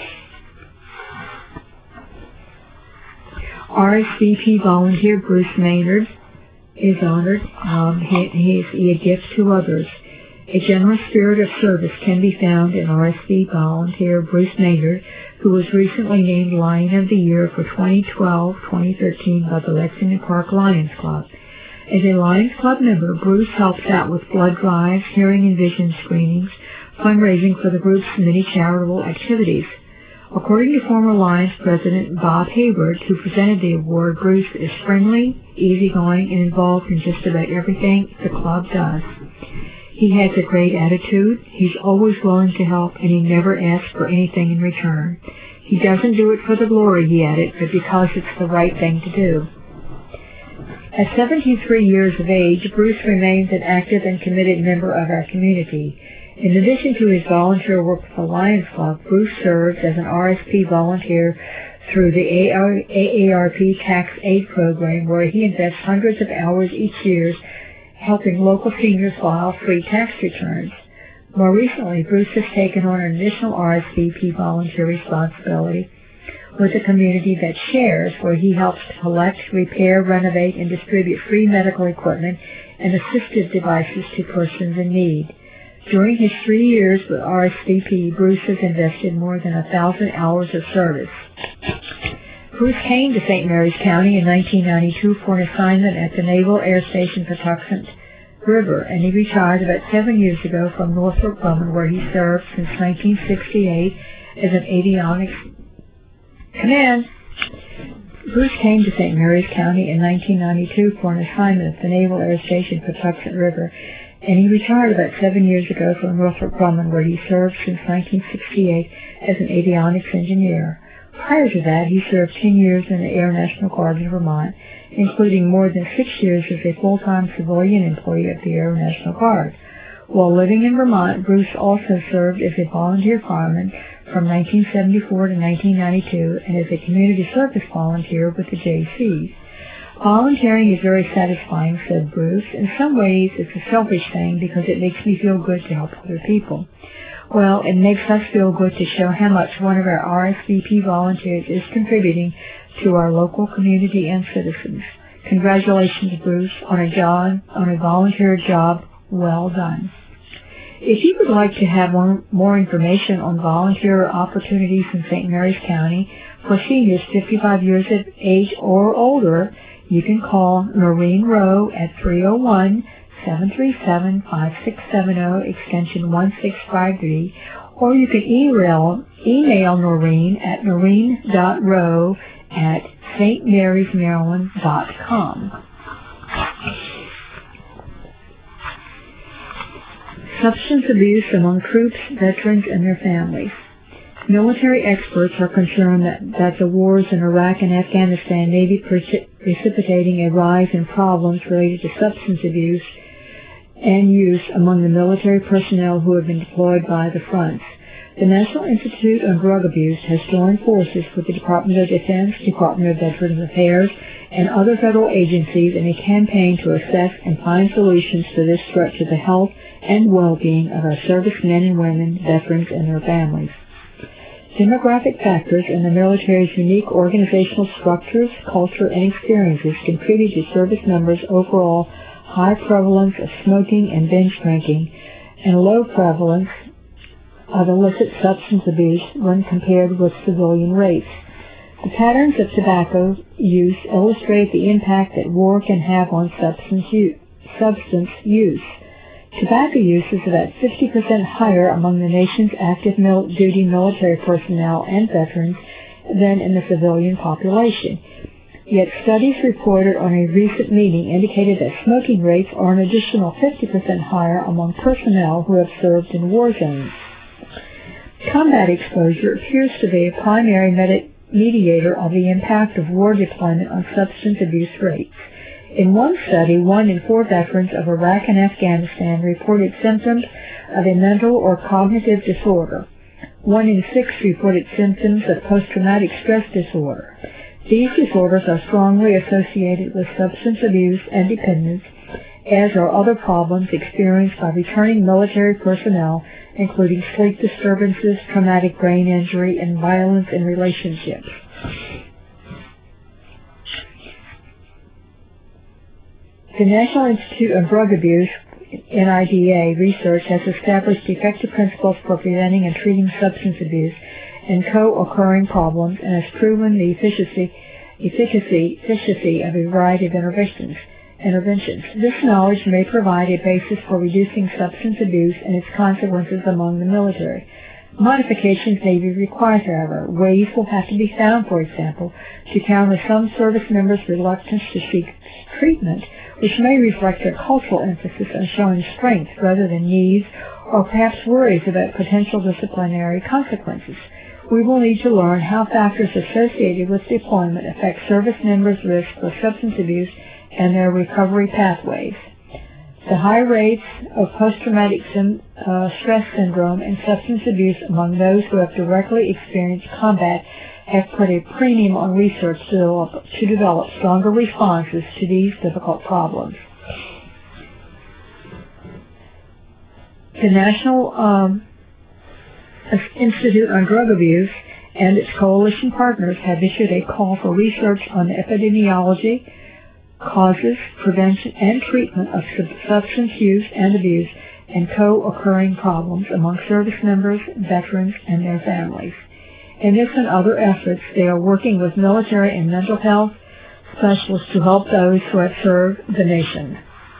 R S V P volunteer Bruce Maynard is honored. Um, he, he is a gift to others. A generous spirit of service can be found in R S V P volunteer Bruce Maynard, who was recently named Lion of the Year for twenty twelve twenty thirteen by the Lexington Park Lions Club. As a Lions Club member, Bruce helps out with blood drives, hearing and vision screenings, fundraising for the group's many charitable activities. According to former Lions president Bob Hayward, who presented the award, Bruce is friendly, easygoing, and involved in just about everything the club does. He has a great attitude, he's always willing to help, and he never asks for anything in return. He doesn't do it for the glory, he added, but because it's the right thing to do. At seventy-three years of age, Bruce remains an active and committed member of our community. In addition to his volunteer work with the Lions Club, Bruce serves as an R S P volunteer through the A A R P Tax Aid Program, where he invests hundreds of hours each year helping local seniors file free tax returns. More recently, Bruce has taken on an additional R S V P volunteer responsibility with a community that shares, where he helps to collect, repair, renovate, and distribute free medical equipment and assistive devices to persons in need. During his three years with R S V P, Bruce has invested more than a thousand hours of service. Bruce came to Saint Mary's County in nineteen ninety-two for an assignment at the Naval Air Station Patuxent River, and he retired about seven years ago from Northrop Grumman, where he served since nineteen sixty-eight as an avionics command. Bruce came to Saint Mary's County in nineteen ninety-two for an assignment at the Naval Air Station Patuxent River, and he retired about seven years ago from Northrop Grumman, where he served since nineteen sixty-eight as an avionics engineer. Prior to that, he served ten years in the Air National Guard in Vermont, including more than six years as a full-time civilian employee of the Air National Guard. While living in Vermont, Bruce also served as a volunteer fireman from nineteen seventy-four to nineteen ninety-two and as a community service volunteer with the J Cs. Volunteering is very satisfying, said Bruce. In some ways, it's a selfish thing because it makes me feel good to help other people. Well, it makes us feel good to show how much one of our R S V P volunteers is contributing to our local community and citizens. Congratulations, Bruce, on a job, on a volunteer job well done. If you would like to have more, more information on volunteer opportunities in Saint Mary's County for seniors fifty-five years of age or older, you can call Noreen Rowe at three oh one, seven three seven, five six seven zero, extension one six five three, or you can email, email Noreen at noreen.rowe at st marys maryland dot com. Substance abuse among troops, veterans, and their families. Military experts are concerned that, that the wars in Iraq and Afghanistan may be preci- precipitating a rise in problems related to substance abuse and use among the military personnel who have been deployed by the fronts. The National Institute on Drug Abuse has joined forces with the Department of Defense, Department of Veterans Affairs, and other federal agencies in a campaign to assess and find solutions to this threat to the health and well-being of our servicemen and women, veterans, and their families. Demographic factors and the military's unique organizational structures, culture, and experiences contribute to service members' overall high prevalence of smoking and binge drinking and low prevalence of illicit substance abuse when compared with civilian rates. The patterns of tobacco use illustrate the impact that war can have on substance use. Substance use. Tobacco use is about fifty percent higher among the nation's active mil- duty military personnel and veterans than in the civilian population. Yet studies reported on a recent meeting indicated that smoking rates are an additional fifty percent higher among personnel who have served in war zones. Combat exposure appears to be a primary med- mediator of the impact of war deployment on substance abuse rates. In one study, one in four veterans of Iraq and Afghanistan reported symptoms of a mental or cognitive disorder. One in six reported symptoms of post-traumatic stress disorder. These disorders are strongly associated with substance abuse and dependence, as are other problems experienced by returning military personnel, including sleep disturbances, traumatic brain injury, and violence in relationships. The National Institute on Drug Abuse, N I D A, research has established effective principles for preventing and treating substance abuse and co-occurring problems and has proven the efficacy, efficacy, efficacy of a variety of interventions. interventions. This knowledge may provide a basis for reducing substance abuse and its consequences among the military. Modifications may be required, however. Ways will have to be found, for example, to counter some service members' reluctance to seek treatment, which may reflect their cultural emphasis on showing strength rather than needs, or perhaps worries about potential disciplinary consequences. We will need to learn how factors associated with deployment affect service members' risk for substance abuse and their recovery pathways. The high rates of post-traumatic sim, uh, stress syndrome and substance abuse among those who have directly experienced combat have put a premium on research to develop, to develop stronger responses to these difficult problems. The National um, Institute on Drug Abuse and its coalition partners have issued a call for research on the epidemiology, causes, prevention, and treatment of substance use and abuse and co-occurring problems among service members, veterans, and their families. In this and other efforts, they are working with military and mental health specialists to help those who have served the nation.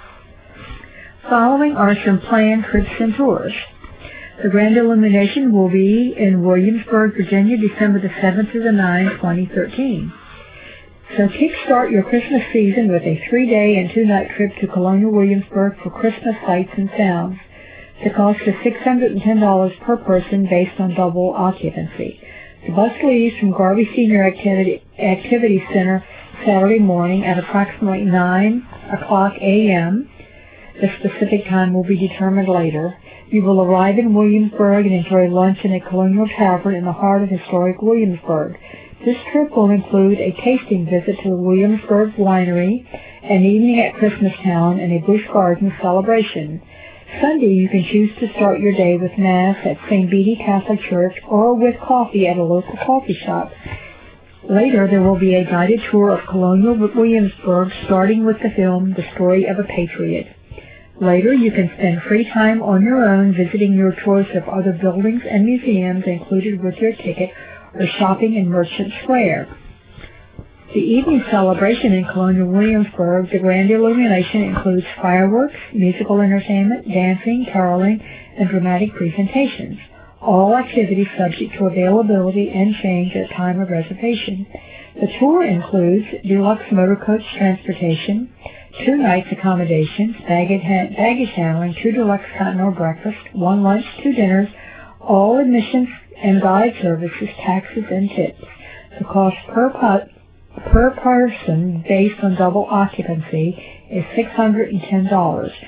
Following are some planned trips and tours. The Grand Illumination will be in Williamsburg, Virginia, December the seventh to the ninth, twenty thirteen. So kickstart your Christmas season with a three-day and two-night trip to Colonial Williamsburg for Christmas sights and sounds. The cost is six hundred ten dollars per person based on double occupancy. The bus leaves from Garvey Senior Activity, Activity Center Saturday morning at approximately nine o'clock a m The specific time will be determined later. You will arrive in Williamsburg and enjoy lunch in a Colonial Tavern in the heart of historic Williamsburg. This trip will include a tasting visit to the Williamsburg Winery, an evening at Christmastown, and a Busch Gardens celebration. Sunday, you can choose to start your day with Mass at Saint Bede Catholic Church or with coffee at a local coffee shop. Later, there will be a guided tour of Colonial Williamsburg, starting with the film The Story of a Patriot. Later, you can spend free time on your own visiting your choice of other buildings and museums included with your ticket, or shopping in Merchant Square. The evening celebration in Colonial Williamsburg, the Grand Illumination, includes fireworks, musical entertainment, dancing, caroling, and dramatic presentations. All activities subject to availability and change at time of reservation. The tour includes deluxe motor coach transportation, two nights accommodations, baggage, ha- baggage handling, two deluxe continental breakfast, one lunch, two dinners, all admissions and guide services, taxes, and tips. The cost per, pu- per person based on double occupancy is six hundred ten dollars.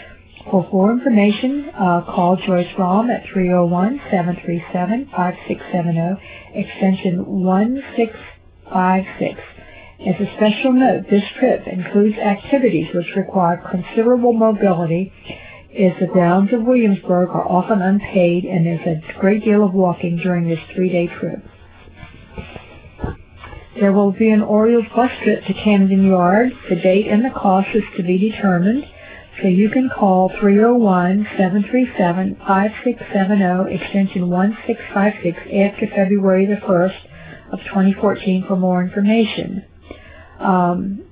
For full information, uh, call Joyce Rahm at three oh one, seven three seven, five six seven zero, extension one six five six. As a special note, this trip includes activities which require considerable mobility, as the grounds of Williamsburg are often unpaid and there's a great deal of walking during this three-day trip. There will be an Orioles bus trip to Camden Yards. The date and the cost is to be determined, so you can call three oh one, seven three seven, five six seven zero, extension one six five six after February the first of twenty fourteen for more information. Um,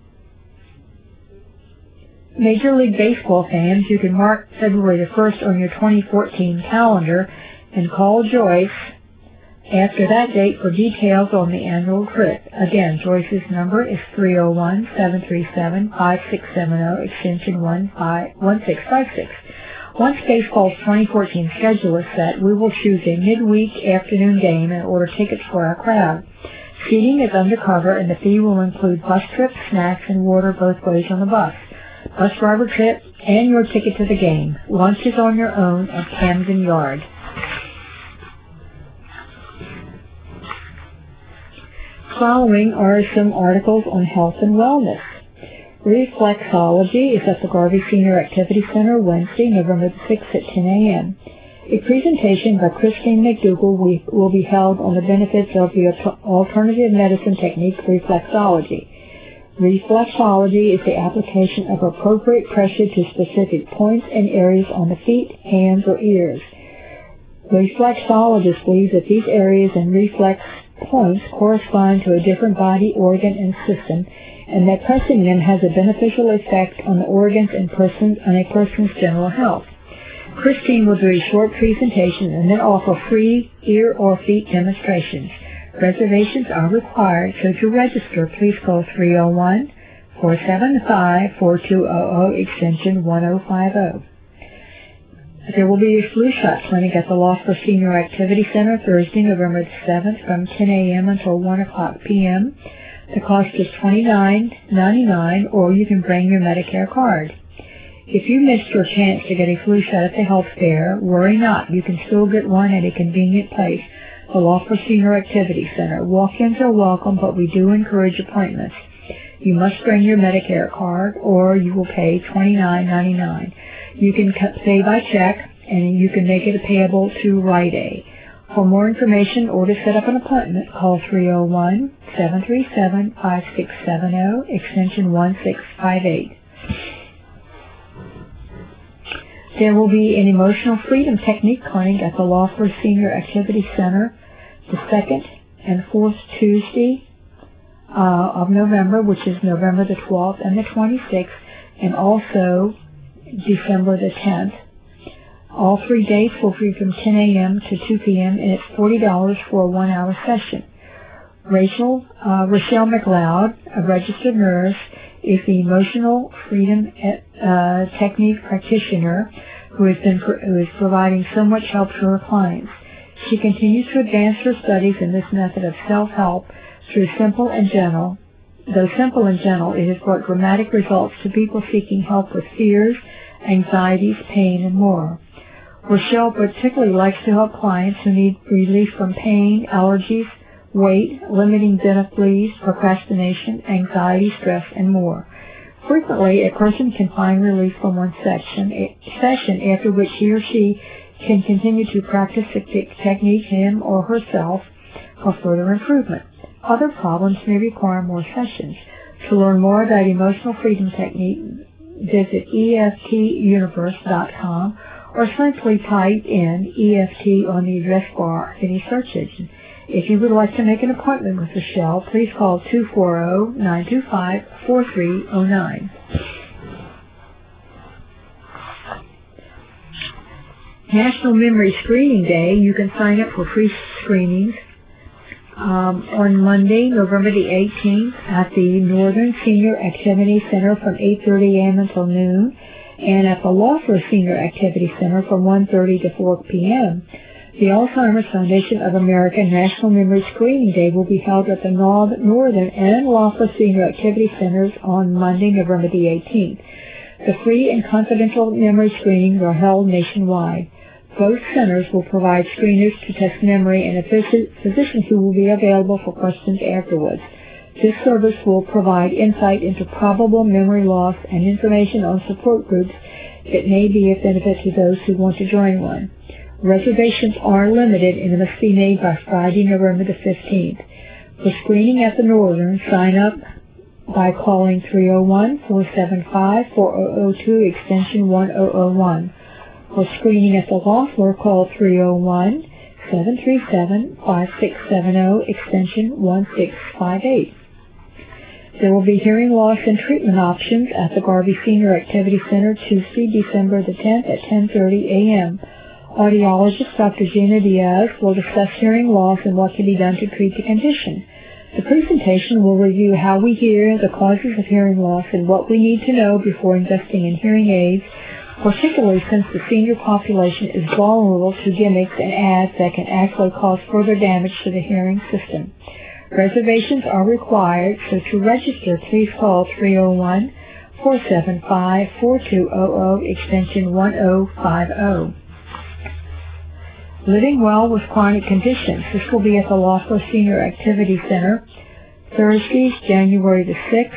Major League Baseball fans, you can mark February the first on your twenty fourteen calendar and call Joyce after that date for details on the annual trip. Again, Joyce's number is three oh one, seven three seven, five six seven zero, extension one six five six. Once baseball's twenty fourteen schedule is set, we will choose a midweek afternoon game and order tickets for our crowd. Seating is undercover, and the fee will include bus trips, snacks, and water both ways on the bus, bus driver trip, and your ticket to the game. Lunch is on your own at Camden Yard. Following are some articles on health and wellness. Reflexology is at the Garvey Senior Activity Center Wednesday, November sixth at ten a.m. A presentation by Christine McDougall will be held on the benefits of the alternative medicine technique reflexology. Reflexology is the application of appropriate pressure to specific points and areas on the feet, hands, or ears. Reflexologists believe that these areas and reflex points correspond to a different body, organ, and system, and that pressing them has a beneficial effect on the organs and persons and a person's general health. Christine will do a short presentation and then offer free ear or feet demonstrations. Reservations are required, so to register, please call three oh one, four seven five, four two zero zero, extension one oh five oh. There will be a flu shot clinic at the Loffer Senior Activity Center Thursday, November seventh from ten a.m. until one o'clock p.m. The cost is twenty-nine ninety-nine, or you can bring your Medicare card. If you missed your chance to get a flu shot at the health fair, worry not. You can still get one at a convenient place, the Loffer Senior Activity Center. Walk-ins are welcome, but we do encourage appointments. You must bring your Medicare card, or you will pay twenty-nine ninety-nine. You can pay by check, and you can make it payable to Rite Aid. For more information or to set up an appointment, call three oh one, seven three seven, five six seven zero, extension one six five eight. There will be an Emotional Freedom Technique clinic at the Loffer Senior Activity Center the second and fourth Tuesday uh, of November, which is November the twelfth and the twenty-sixth, and also December the tenth. All three dates will be from ten a.m. to two p.m. and it's forty dollars for a one-hour session. Rachel uh, Rochelle McLeod, a registered nurse, is the Emotional Freedom uh, Technique practitioner who has been pro- who is providing so much help to her clients. She continues to advance her studies in this method of self-help through simple and gentle. Though simple and gentle, it has brought dramatic results to people seeking help with fears, anxieties, pain, and more. Rochelle particularly likes to help clients who need relief from pain, allergies, weight, limiting beliefs, procrastination, anxiety, stress, and more. Frequently, a person can find relief from one section, a session after which he or she can continue to practice the technique him or herself for further improvement. Other problems may require more sessions. To learn more about Emotional Freedom Technique, visit E F T universe dot com or simply type in E F T on the address bar of any search engine. If you would like to make an appointment with Rochelle, please call two four zero, nine two five, four three zero nine. National Memory Screening Day. You can sign up for free screenings um, on Monday, November the eighteenth at the Northern Senior Activity Center from eight thirty a.m. until noon, and at the Loffer Senior Activity Center from one thirty to four p.m. The Alzheimer's Foundation of America National Memory Screening Day will be held at the Northern and Loffer Senior Activity Centers on Monday, November the eighteenth. The free and confidential memory screenings are held nationwide. Both centers will provide screeners to test memory and a physician who will be available for questions afterwards. This service will provide insight into probable memory loss and information on support groups that may be of benefit to those who want to join one. Reservations are limited and must be made by Friday, November the fifteenth. For screening at the Northern, sign up by calling three oh one, four seven five, four oh oh two, extension one oh oh one. For screening at the Loeffler, call three oh one, seven three seven, five six seven zero, extension one six five eight. There will be hearing loss and treatment options at the Garvey Senior Activity Center Tuesday, December the tenth at ten thirty a m Audiologist Doctor Gina Diaz will discuss hearing loss and what can be done to treat the condition. The presentation will review how we hear, the causes of hearing loss, and what we need to know before investing in hearing aids, particularly since the senior population is vulnerable to gimmicks and ads that can actually cause further damage to the hearing system. Reservations are required, so to register, please call three oh one, four seven five, four two zero zero, extension one oh five zero. Living Well with Chronic Conditions. This will be at the Loeffler Senior Activity Center, Thursdays, January the sixth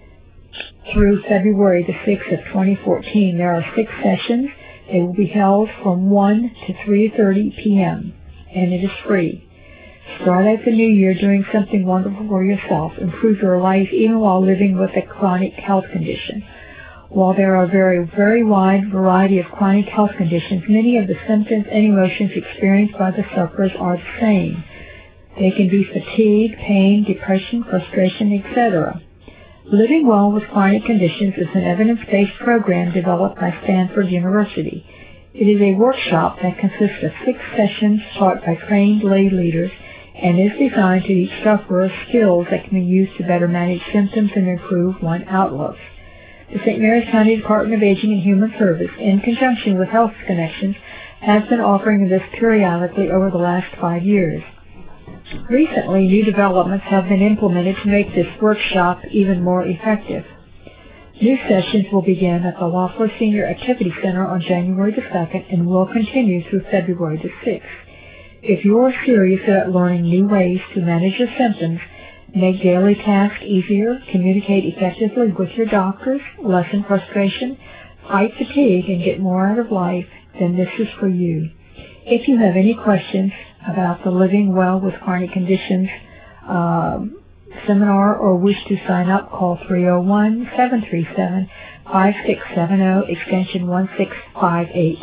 through February the sixth of twenty fourteen. There are six sessions. They will be held from one to three thirty p m, and it is free. Start out the new year doing something wonderful for yourself. Improve your life even while living with a chronic health condition. While there are a very, very wide variety of chronic health conditions, many of the symptoms and emotions experienced by the sufferers are the same. They can be fatigue, pain, depression, frustration, et cetera. Living Well with Chronic Conditions is an evidence-based program developed by Stanford University. It is a workshop that consists of six sessions taught by trained lay leaders and is designed to teach sufferers skills that can be used to better manage symptoms and improve one's outlook. The Saint Mary's County Department of Aging and Human Service, in conjunction with Health Connections, has been offering this periodically over the last five years. Recently, new developments have been implemented to make this workshop even more effective. New sessions will begin at the Loeffler Senior Activity Center on January the second and will continue through February the sixth. If you are serious about learning new ways to manage your symptoms, make daily tasks easier, communicate effectively with your doctors, lessen frustration, fight fatigue, and get more out of life, then this is for you. If you have any questions about the Living Well with Chronic Conditions uh, seminar or wish to sign up, call three oh one, seven three seven, five six seven zero, extension one six five eight.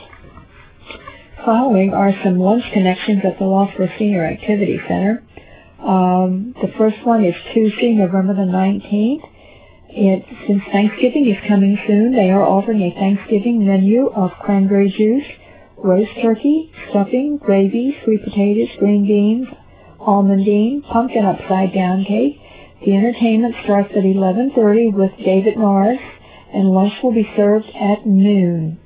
Following are some lunch connections at the Loeffler Senior Activity Center. Um, the first one is Tuesday, November the nineteenth. It, since Thanksgiving is coming soon, they are offering a Thanksgiving menu of cranberry juice, roast turkey, stuffing, gravy, sweet potatoes, green beans, almondine, pumpkin upside-down cake. The entertainment starts at eleven thirty with David Norris, and lunch will be served at noon.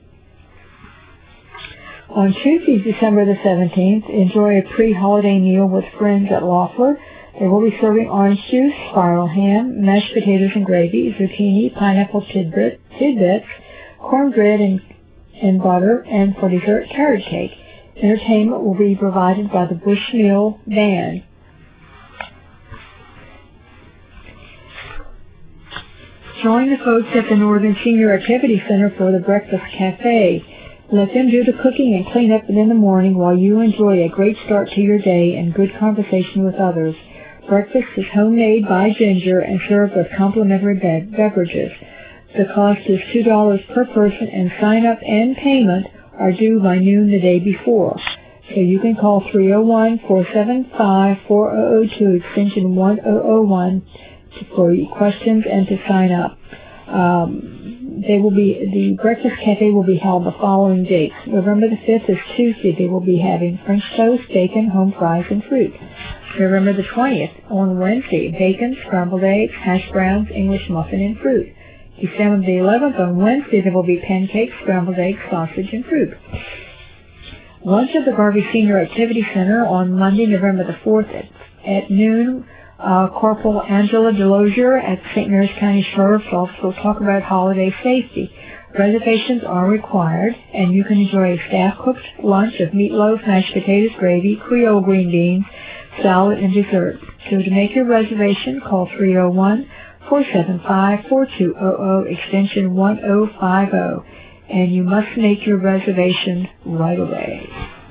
On Tuesday, December the seventeenth, enjoy a pre-holiday meal with friends at Loeffler. They will be serving orange juice, spiral ham, mashed potatoes and gravy, zucchini, pineapple tidbit, tidbits, cornbread and, and butter, and for dessert, carrot cake. Entertainment will be provided by the Bushmill Band. Join the folks at the Northern Senior Activity Center for the Breakfast Cafe. Let them do the cooking and clean up in the morning while you enjoy a great start to your day and good conversation with others. Breakfast is homemade by Ginger and served with complimentary be- beverages. The cost is two dollars per person, and sign-up and payment are due by noon the day before. So you can call three oh one, four seven five, four oh oh two, extension one oh oh one for questions and to sign up. Um, They will be, the Breakfast Cafe will be held the following dates. November the fifth is Tuesday. They will be having French toast, bacon, home fries, and fruit. November the twentieth, on Wednesday, bacon, scrambled eggs, hash browns, English muffin, and fruit. December the eleventh, on Wednesday, there will be pancakes, scrambled eggs, sausage, and fruit. Lunch at the Garvey Senior Activity Center on Monday, November the fourth at, at noon Uh, Corporal Angela Delosier at Saint Mary's County Sheriff's Office will talk about holiday safety. Reservations are required, and you can enjoy a staff-cooked lunch of meatloaf, mashed potatoes, gravy, Creole green beans, salad, and dessert. So to make your reservation, call three oh one, four seven five, four two zero zero, extension one oh five oh, and you must make your reservation right away.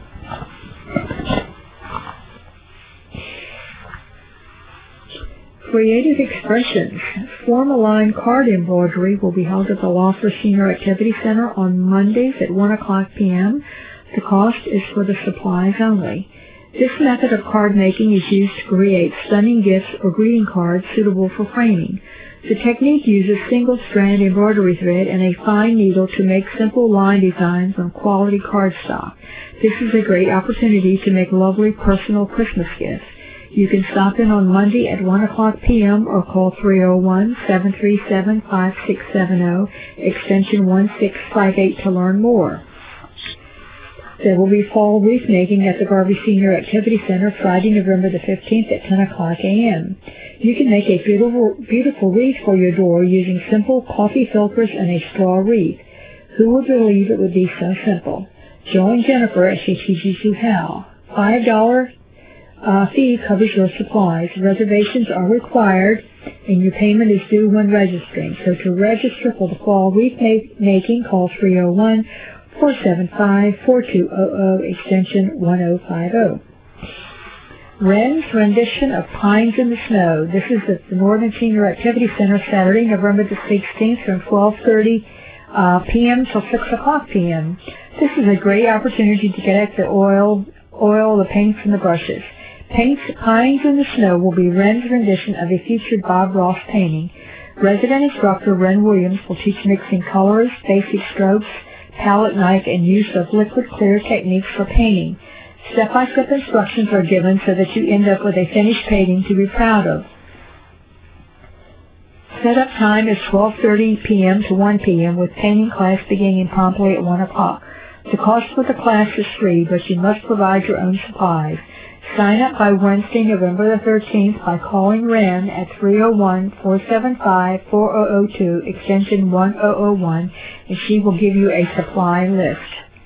Creative Expressions. Form-aligned card embroidery will be held at the Loeffler Senior Activity Center on Mondays at one o'clock p m The cost is for the supplies only. This method of card making is used to create stunning gifts or greeting cards suitable for framing. The technique uses single-strand embroidery thread and a fine needle to make simple line designs on quality cardstock. This is a great opportunity to make lovely personal Christmas gifts. You can stop in on Monday at one o'clock p m or call three oh one, seven three seven, five six seven zero, extension one six five eight to learn more. There will be fall wreath making at the Garvey Senior Activity Center Friday, November the fifteenth at ten o'clock a m You can make a beautiful, beautiful wreath for your door using simple coffee filters and a straw wreath. Who would believe it would be so simple? Join Jennifer as she teaches you how. five dollars Uh, fee covers your supplies. Reservations are required, and your payment is due when registering. So to register for the fall wreath making, call three oh one, four seven five, four two zero zero, extension one oh five oh. Wren's rendition of Pines in the Snow. This is at the Northern Senior Activity Center Saturday, November the sixteenth from twelve thirty uh, p m till six o'clock p m This is a great opportunity to get at the oil, oil, the paints, and the brushes. Paints Pines in the Snow will be Wren's rendition of a featured Bob Ross painting. Resident instructor Wren Williams will teach mixing colors, basic strokes, palette knife, and use of liquid clear techniques for painting. Step-by-step instructions are given so that you end up with a finished painting to be proud of. Setup time is twelve thirty p m to one p m with painting class beginning promptly at one o'clock. The cost for the class is free, but you must provide your own supplies. Sign up by Wednesday, November the thirteenth by calling Wren at three oh one, four seven five, four oh oh two, extension one oh oh one, and she will give you a supply list.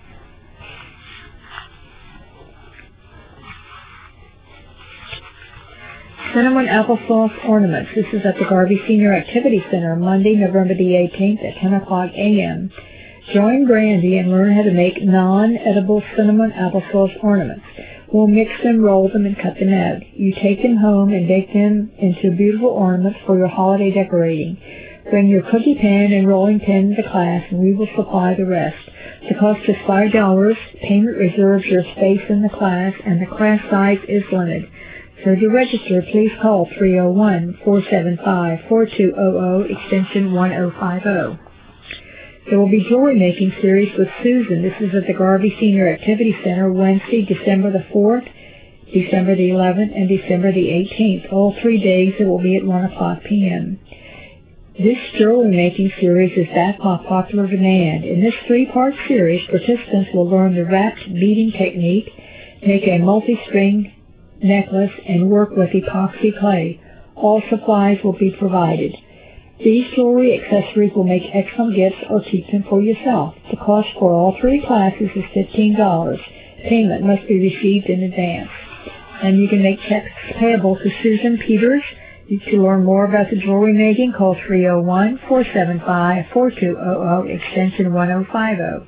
Cinnamon Applesauce Ornaments. This is at the Garvey Senior Activity Center, Monday, November the eighteenth at ten o'clock a m Join Brandy and learn how to make non-edible cinnamon applesauce ornaments. We'll mix them, roll them, and cut them out. You take them home and bake them into beautiful ornaments for your holiday decorating. Bring your cookie pan and rolling pin to class, and we will supply the rest. The cost is five dollars. Payment reserves your space in the class, and the class size is limited. So to register, please call three oh one, four seven five, four two zero zero, extension one oh five oh. There will be jewelry making series with Susan. This is at the Garvey Senior Activity Center Wednesday, December the fourth, December the eleventh, and December the eighteenth. All three days it will be at one o'clock p m This jewelry making series is that of popular demand. In this three-part series, participants will learn the wrapped beading technique, make a multi-string necklace, and work with epoxy clay. All supplies will be provided. These jewelry accessories will make excellent gifts or keep them for yourself. The cost for all three classes is fifteen dollars. Payment must be received in advance. And you can make checks payable to Susan Peters. To learn more about the jewelry making, call three oh one, four seven five, four two zero zero, extension one oh five oh.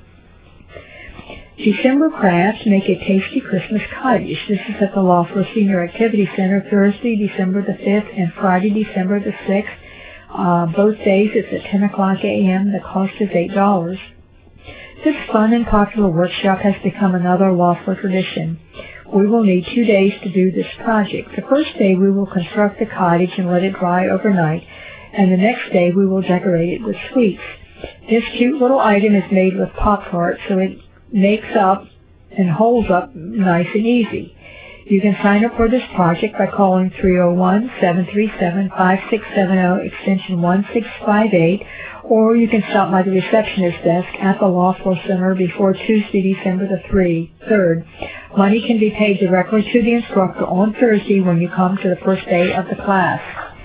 December crafts make a tasty Christmas cottage. This is at the Loeffler Senior Activity Center Thursday, December the fifth, and Friday, December the sixth. Uh, both days it's at ten o'clock a m The cost is eight dollars. This fun and popular workshop has become another Loeffler tradition. We will need two days to do this project. The first day we will construct the cottage and let it dry overnight, and the next day we will decorate it with sweets. This cute little item is made with Pop-Tart, so it makes up and holds up nice and easy. You can sign up for this project by calling three oh one, seven three seven, five six seven zero, extension one six five eight, or you can stop by the receptionist desk at the Loeffler Center before Tuesday, December the third. Money can be paid directly to the instructor on Thursday when you come to the first day of the class.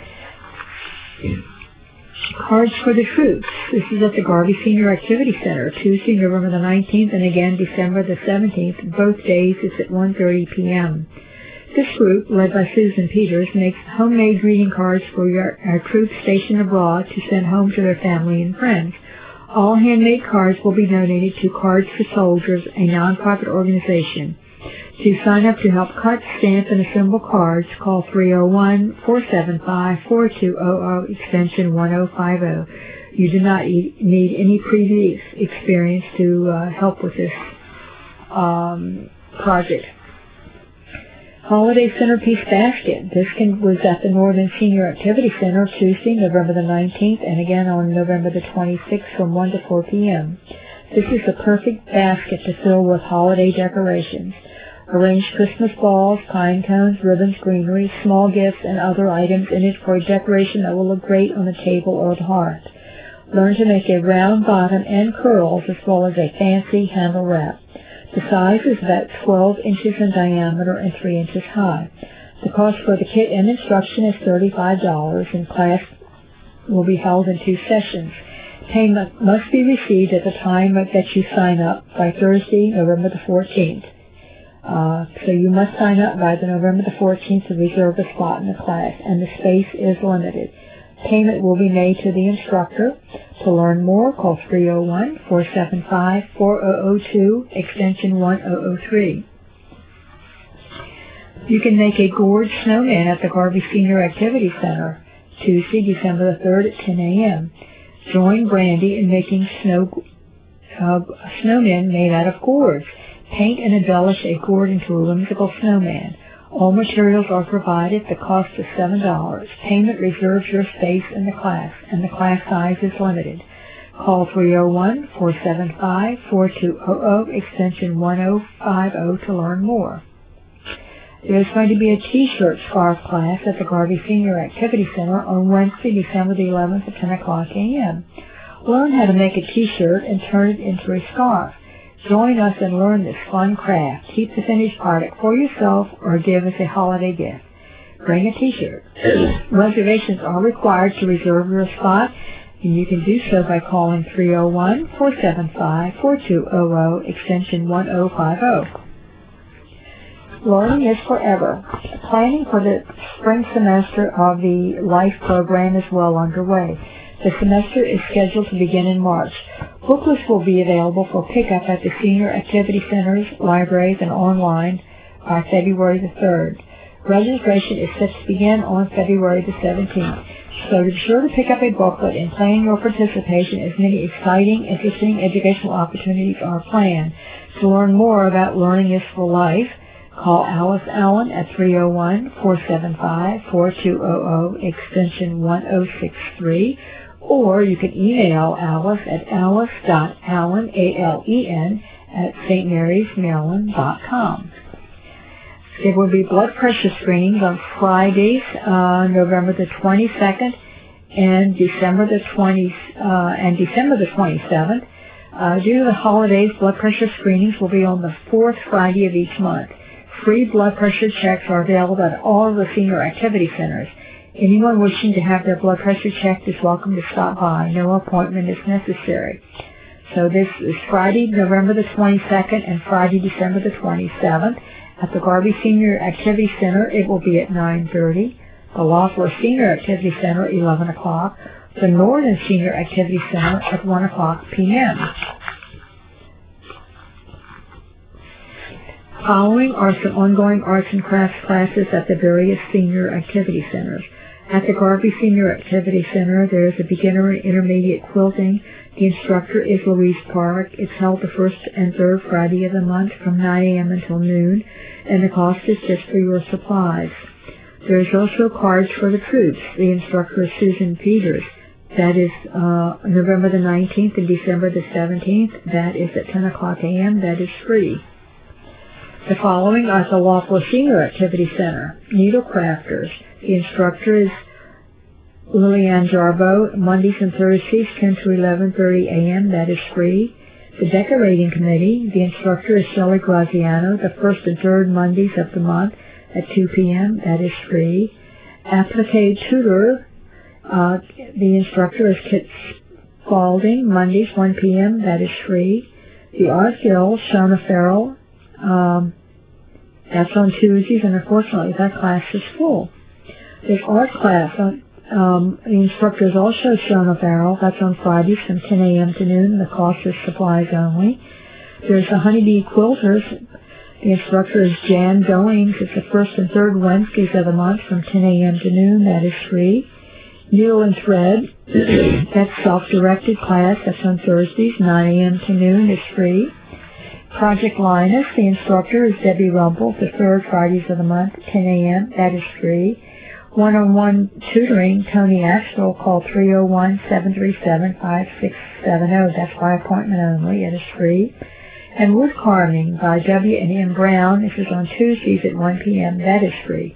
Cards for the troops. This is at the Garvey Senior Activity Center, Tuesday, November the nineteenth, and again December the seventeenth. Both days is at one thirty p m This group, led by Susan Peters, makes homemade greeting cards for your, our troops stationed abroad to send home to their family and friends. All handmade cards will be donated to Cards for Soldiers, a nonprofit organization. To sign up to help cut, stamp, and assemble cards, call three oh one, four seven five, four two zero zero, extension one oh five oh. You do not e- need any previous experience to uh, help with this um, project. Holiday Centerpiece Basket. This can, was at the Northern Senior Activity Center Tuesday, November the nineteenth, and again on November the twenty-sixth from one to four p m This is the perfect basket to fill with holiday decorations. Arrange Christmas balls, pine cones, ribbons, greenery, small gifts, and other items in it for a decoration that will look great on the table or the hearth. Learn to make a round bottom and curls as well as a fancy handle wrap. The size is about twelve inches in diameter and three inches high. The cost for the kit and instruction is thirty-five dollars, and class will be held in two sessions. Payment must be received at the time that you sign up by Thursday, November the fourteenth. Uh, so you must sign up by the November the fourteenth to reserve a spot in the class, and the space is limited. Payment will be made to the instructor. To learn more, call three oh one, four seven five, four oh oh two, extension one oh oh three. You can make a gourd snowman at the Garvey Senior Activity Center, Tuesday, December the third at ten a m Join Brandy in making snow uh, snowmen made out of gourds. Paint and embellish a gourd into a whimsical snowman. All materials are provided. The cost is seven dollars. Payment reserves your space in the class, and the class size is limited. Call three oh one, four seven five, four two zero zero, extension one oh five oh to learn more. There's going to be a T-shirt scarf class at the Garvey Senior Activity Center on Wednesday, December the eleventh at ten o'clock a m Learn how to make a T-shirt and turn it into a scarf. Join us and learn this fun craft. Keep the finished product for yourself or give us a holiday gift. Bring a T-shirt. Reservations are required to reserve your spot, and you can do so by calling three oh one, four seven five, four two zero zero, extension one oh five oh. Learning is forever. Planning for the spring semester of the LIFE program is well underway. The semester is scheduled to begin in March. Booklets will be available for pickup at the Senior Activity Centers, libraries, and online by February the third. Registration is set to begin on February the seventeenth. So be sure to pick up a booklet and plan your participation, as many exciting, interesting educational opportunities are planned. To learn more about Learning is for Life, call Alice Allen at three oh one, four seven five, four two zero zero, extension one oh six three, or you can email Alice at alice.allen, A L E N, at s t marys maryland dot com. There will be blood pressure screenings on Fridays, uh, November the twenty-second and December the twentieth, uh, and December the twenty-seventh. Uh, due to the holidays, blood pressure screenings will be on the fourth Friday of each month. Free blood pressure checks are available at all of the senior activity centers. Anyone wishing to have their blood pressure checked is welcome to stop by. No appointment is necessary. So this is Friday, November the twenty-second and Friday, December the twenty-seventh. At the Garvey Senior Activity Center, it will be at nine thirty. The Loeffler Senior Activity Center, eleven o'clock. The Northern Senior Activity Center at one o'clock p m Following are some ongoing arts and crafts classes at the various senior activity centers. At the Garvey Senior Activity Center, there is a beginner and intermediate quilting. The instructor is Louise Park. It's held the first and third Friday of the month from nine a m until noon, and the cost is just for your supplies. There is also cards for the troops. The instructor is Susan Peters. That is uh, November the nineteenth and December the seventeenth. That is at ten o'clock a m That is free. The following are the Loeffler Senior Activity Center. Needle Crafters. The instructor is Lillian Jarbo. Mondays and Thursdays, ten to eleven thirty a m That is free. The Decorating Committee, the instructor is Shelley Graziano, the first and third Mondays of the month at two p.m. That is free. Applique Tutor, uh, the instructor is Kit Spalding, Mondays one p.m. That is free. The Art Guild, Shona Farrell, um, that's on Tuesdays, and unfortunately that class is full. There's art class. On, um, the instructor is also Shona Farrell. That's on Fridays from ten a.m. to noon. The cost is supplies only. There's the Honeybee Quilters. The instructor is Jan Goings. It's the first and third Wednesdays of the month from ten a.m. to noon. That is free. Needle and Thread, that's self-directed class. That's on Thursdays, nine a.m. to noon. Is free. Project Linus, the instructor is Debbie Rumble. The third Fridays of the month, ten a.m. That is free. One-on-one tutoring, Tony Asheville, call three oh one, seven three seven, five six seven oh. That's by appointment only. It is free. And wood carving by W and M Brown. This is on Tuesdays at one p.m. That is free.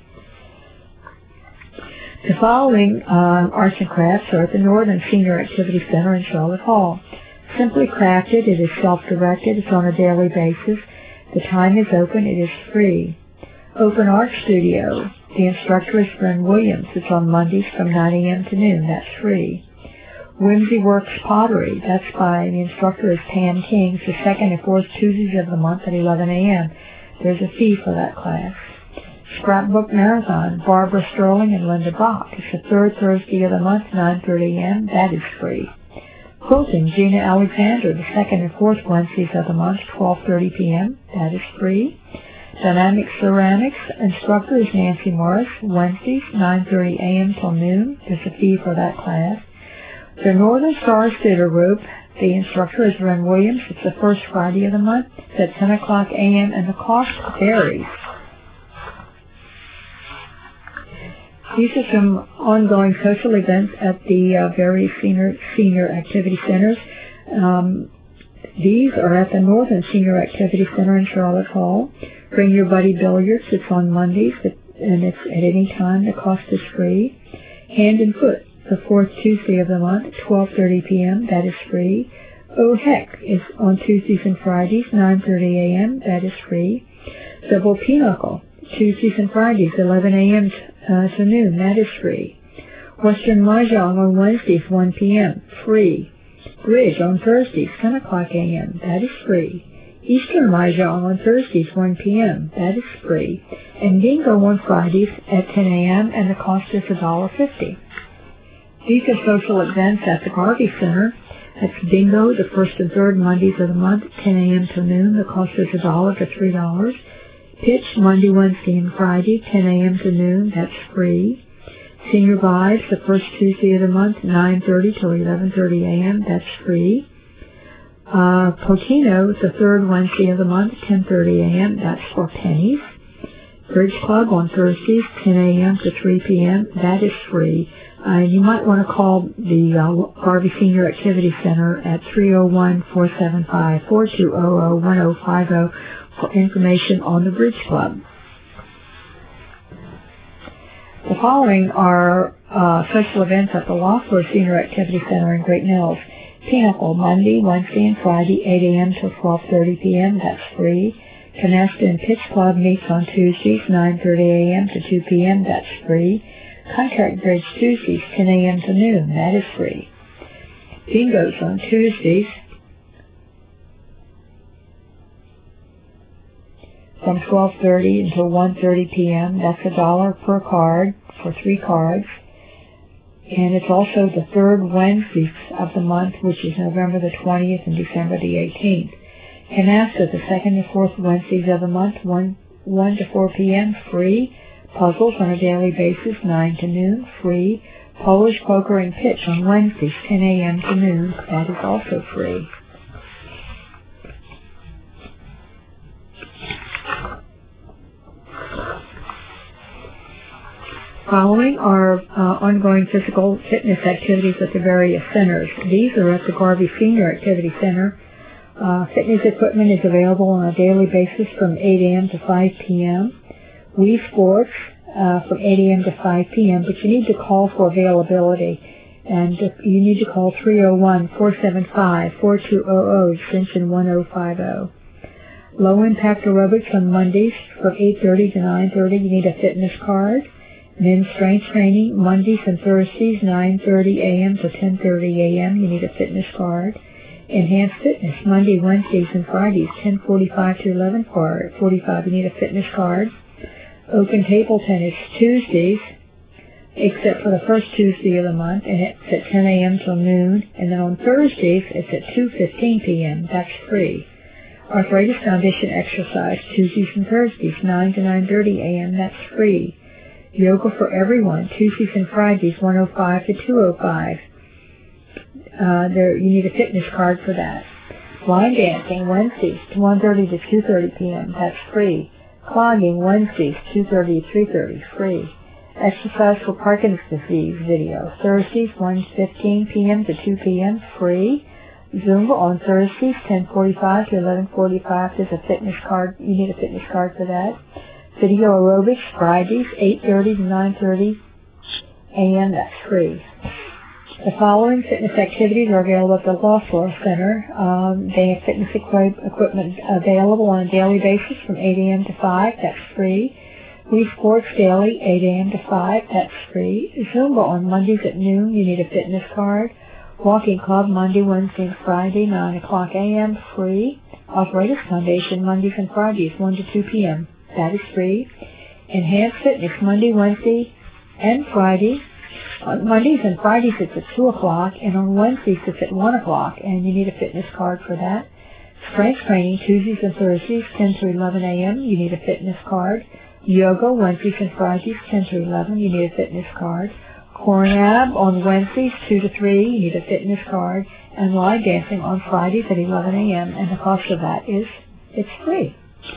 The following uh, arts and crafts are at the Northern Senior Activity Center in Charlotte Hall. Simply Crafted, it is self-directed. It's on a daily basis. The time is open. It is free. Open Art Studio. The instructor is Bryn Williams. It's on Mondays from nine a.m. to noon. That's free. Whimsy Works Pottery. That's by the instructor is Pam King. It's the second and fourth Tuesdays of the month at eleven a.m. There's a fee for that class. Scrapbook Marathon. Barbara Sterling and Linda Bach. It's the third Thursday of the month, nine thirty a.m. That is free. Quilting, Gina Alexander, the second and fourth Wednesdays of the month, twelve thirty p.m. That is free. Dynamic Ceramics, instructor is Nancy Morris, Wednesdays, nine thirty a.m. till noon. There's a fee for that class. The Northern Stars Theater Group, the instructor is Ren Williams. It's the first Friday of the month. It's at ten o'clock a.m. and the cost varies. These are some ongoing social events at the uh, various senior, senior activity centers. Um, these are at the Northern Senior Activity Center in Charlotte Hall. Bring Your Buddy Billiards. It's on Mondays, and it's at any time. The cost is free. Hand and Foot, the fourth Tuesday of the month, twelve thirty p.m. That is free. Oh Heck is on Tuesdays and Fridays, nine thirty a.m. That is free. Double Pinochle, Tuesdays and Fridays, eleven a.m. Uh, to noon. That is free. Western Mahjong on Wednesdays, one p.m. Free. Bridge on Thursdays, ten o'clock a.m. That is free. Eastern Mahjong on Thursdays, one p.m. That is free. And Bingo on Fridays at ten a.m. and the cost is one dollar fifty. These are social events at the Garvey Center. That's Bingo, the first and third Mondays of the month, ten a.m. to noon. The cost is one dollar to three dollars. Pitch, Monday, Wednesday, and Friday, ten a.m. to noon. That's free. Senior Vibes, the first Tuesday of the month, nine thirty till eleven thirty a.m. That's free. Uh, Potino, the third Wednesday of the month, ten thirty a.m. That's for pennies. Bridge Club on Thursdays, ten a.m. to three p.m. That is free. Uh, you might want to call the uh, Garvey Senior Activity Center at three oh one, four seven five, four two zero zero, one zero five zero for information on the Bridge Club. The following are uh, social events at the Loeffler Senior Activity Center in Great Mills. Pinnacle, Monday, Wednesday, and Friday, eight a.m. till twelve thirty p.m. That's free. Canasta and Pitch Club meets on Tuesdays, nine thirty a.m. to two p.m. That's free. Contract Bridge Tuesdays, ten a.m. to noon. That is free. Bingos on Tuesdays from twelve thirty until one thirty p.m. That's a dollar per card for three cards. And it's also the third Wednesdays of the month, which is November the twentieth and December the eighteenth. Canasta, the second and fourth Wednesdays of the month, one, one to four p.m. free. Puzzles on a daily basis, nine to noon, free. Polish Poker and Pitch on Wednesdays, ten a.m. to noon. That is also free. Following are uh, ongoing physical fitness activities at the various centers. These are at the Garvey Senior Activity Center. Uh, fitness equipment is available on a daily basis from eight a.m. to five p.m. Wii Sports uh, from eight a.m. to five p.m., but you need to call for availability. And you need to call three oh one, four seven five, four two zero zero, extension one oh five oh. Low Impact Aerobics on Mondays from eight thirty to nine thirty. You need a fitness card. Men's Strength Training Mondays and Thursdays, nine thirty a.m. to ten thirty a.m. You need a fitness card. Enhanced Fitness Monday, Wednesdays, and Fridays, ten forty-five to eleven forty-five. You need a fitness card. Open Table Tennis Tuesdays, except for the first Tuesday of the month, and it's at ten a.m. till noon. And then on Thursdays, it's at two fifteen p.m. That's free. Arthritis Foundation Exercise Tuesdays and Thursdays, nine to nine thirty a.m. That's free. Yoga for Everyone Tuesdays and Fridays, one oh five to two oh five. Uh, there, you need a fitness card for that. Line Dancing Wednesdays, one thirty to two thirty p.m. That's free. Clogging Wednesdays, two thirty to three thirty, free. Exercise for Parkinson's Disease video Thursdays, one fifteen p.m. to two p.m. free. Zumba on Thursdays, ten forty-five to eleven forty-five. There's a fitness card. You need a fitness card for that. Video Aerobics Fridays, eight thirty to nine thirty a.m. That's free. The following fitness activities are available at the Law Source Center. Um, they have fitness equi- equipment available on a daily basis from eight a.m. to five. That's free. Wii Sports Daily, eight a.m. to five. That's free. Zumba on Mondays at noon. You need a fitness card. Walking Club Monday, Wednesday, and Friday, nine o'clock a.m. free. Arthritis Foundation Mondays and Fridays, one to two p.m. That is free. Enhanced Fitness Monday, Wednesday, and Friday. On Mondays and Fridays it's at two o'clock, and on Wednesdays it's at one o'clock, and you need a fitness card for that. Strength Training Tuesdays and Thursdays, ten to eleven a.m. You need a fitness card. Yoga Wednesdays and Fridays, ten to eleven. You need a fitness card. Core and Ab on Wednesdays, two to three, you need a fitness card, and Line Dancing on Fridays at eleven a.m., and the cost of that is, it's free.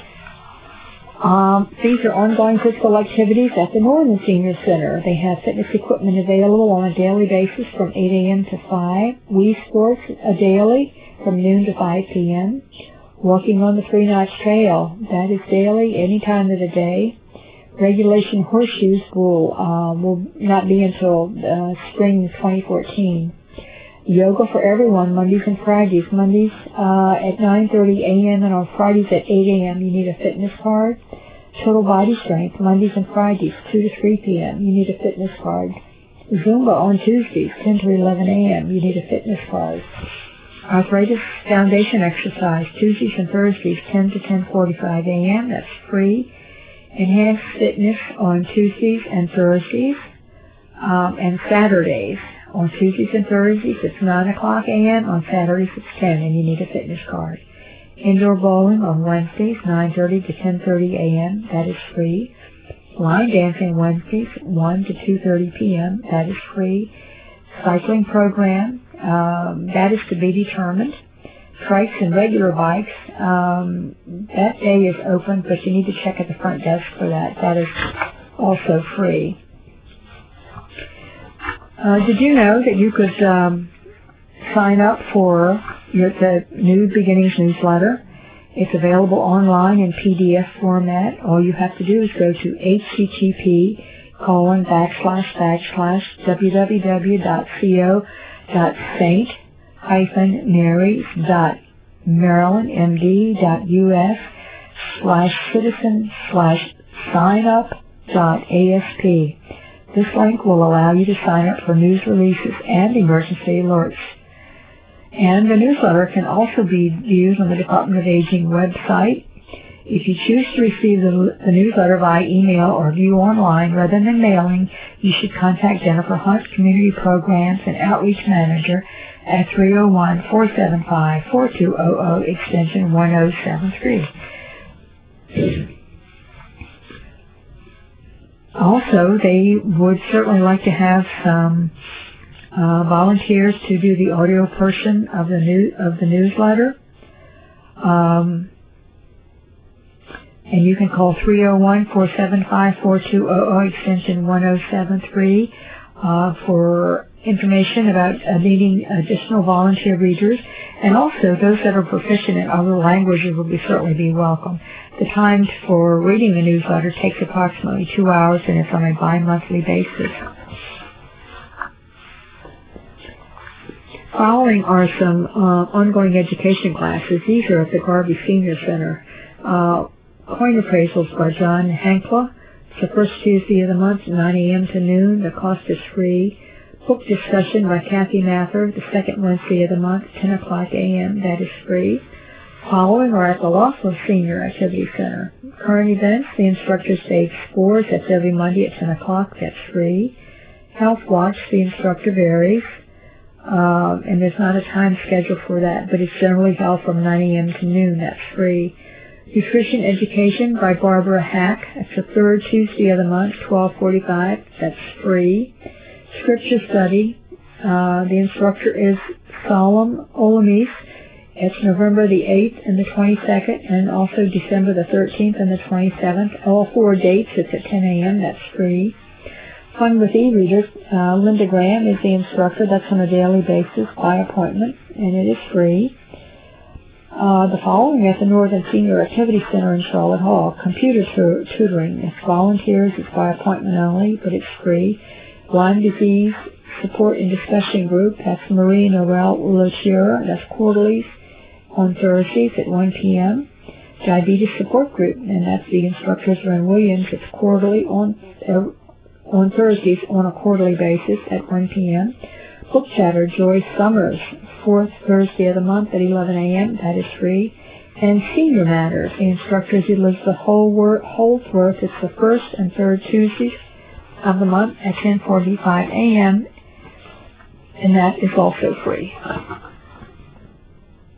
Um, these are ongoing physical activities at the Northern Senior Center. They have fitness equipment available on a daily basis from eight a.m. to five. Wii Sports a daily from noon to five p.m. Walking on the Three Notch Trail, that is daily, any time of the day. Regulation Horseshoes will uh, will not be until uh, spring twenty fourteen. Yoga for Everyone Mondays and Fridays. Mondays uh, at nine thirty a.m. and on Fridays at eight a.m. You need a fitness card. Total Body Strength Mondays and Fridays two to three p.m. You need a fitness card. Zumba on Tuesdays ten to eleven a.m. You need a fitness card. Arthritis Foundation Exercise Tuesdays and Thursdays ten to ten forty-five a.m. That's free. Enhanced Fitness on Tuesdays and Thursdays um, and Saturdays. On Tuesdays and Thursdays it's nine o'clock a.m. On Saturdays it's ten, and you need a fitness card. Indoor Bowling on Wednesdays nine thirty to ten thirty a.m. That is free. Line Dancing Wednesdays one to two thirty p.m. That is free. Cycling Program, um, that is to be determined. Trikes and regular bikes, um, that day is open, but you need to check at the front desk for that. That is also free. Uh, did you know that you could um, sign up for your, the New Beginnings newsletter? It's available online in P D F format. All you have to do is go to http colon backslash backslash www.co.saint hyphen marys dot marylandmd.us slash citizen slash sign up dot asp. This link will allow you to sign up for news releases and emergency alerts. And the newsletter can also be viewed on the Department of Aging website. If you choose to receive the, the newsletter via email or view online rather than mailing, you should contact Jennifer Hunt, Community Programs and Outreach Manager, at three oh one, four seven five, four two zero zero, extension one oh seven three. Also, they would certainly like to have some uh, volunteers to do the audio portion of the new of the newsletter. Um, and you can call three oh one, four seven five, four two zero zero, extension one oh seven three uh, for information about uh, needing additional volunteer readers, and also those that are proficient in other languages will be certainly be welcome. The time for reading the newsletter takes approximately two hours, and it's on a bi-monthly basis. Following are some uh, ongoing education classes. These are at the Garvey Senior Center. Uh, coin appraisals by John Hankla. It's the first Tuesday of the month, nine a.m. to noon. The cost is free. Book discussion by Kathy Mather, the second Wednesday of the month, ten o'clock a.m. That is free. Following are at the Laughlin Senior Activity Center. Current events, the instructor stage scores. That's every Monday at ten o'clock. That's free. Health Watch, the instructor varies. Uh, and there's not a time schedule for that, but it's generally held from nine a.m. to noon. That's free. Nutrition Education by Barbara Hack. That's the third Tuesday of the month, twelve forty-five. That's free. Scripture Study. Uh, the instructor is Solemn Olamise. It's November the eighth and the twenty-second, and also December the thirteenth and the twenty-seventh. All four dates, it's at ten a.m. That's free. Fun with e-readers. Uh, Linda Graham is the instructor. That's on a daily basis by appointment, and it is free. Uh, the following at the Northern Senior Activity Center in Charlotte Hall. Computer tu- tutoring. It's volunteers. It's by appointment only, but it's free. Lyme disease support and discussion group. That's Marie Noel Lotier. That's quarterly on Thursdays at one p.m. Diabetes support group, and that's the instructors Ren Williams. It's quarterly on uh, on Thursdays on a quarterly basis at one p.m. Book chatter, Joyce Summers, fourth Thursday of the month at eleven a.m. That is free. And Senior Matters, the instructor is Elizabeth Holdsworth. It's the first and third Tuesdays of the month at ten forty-five a.m. and that is also free.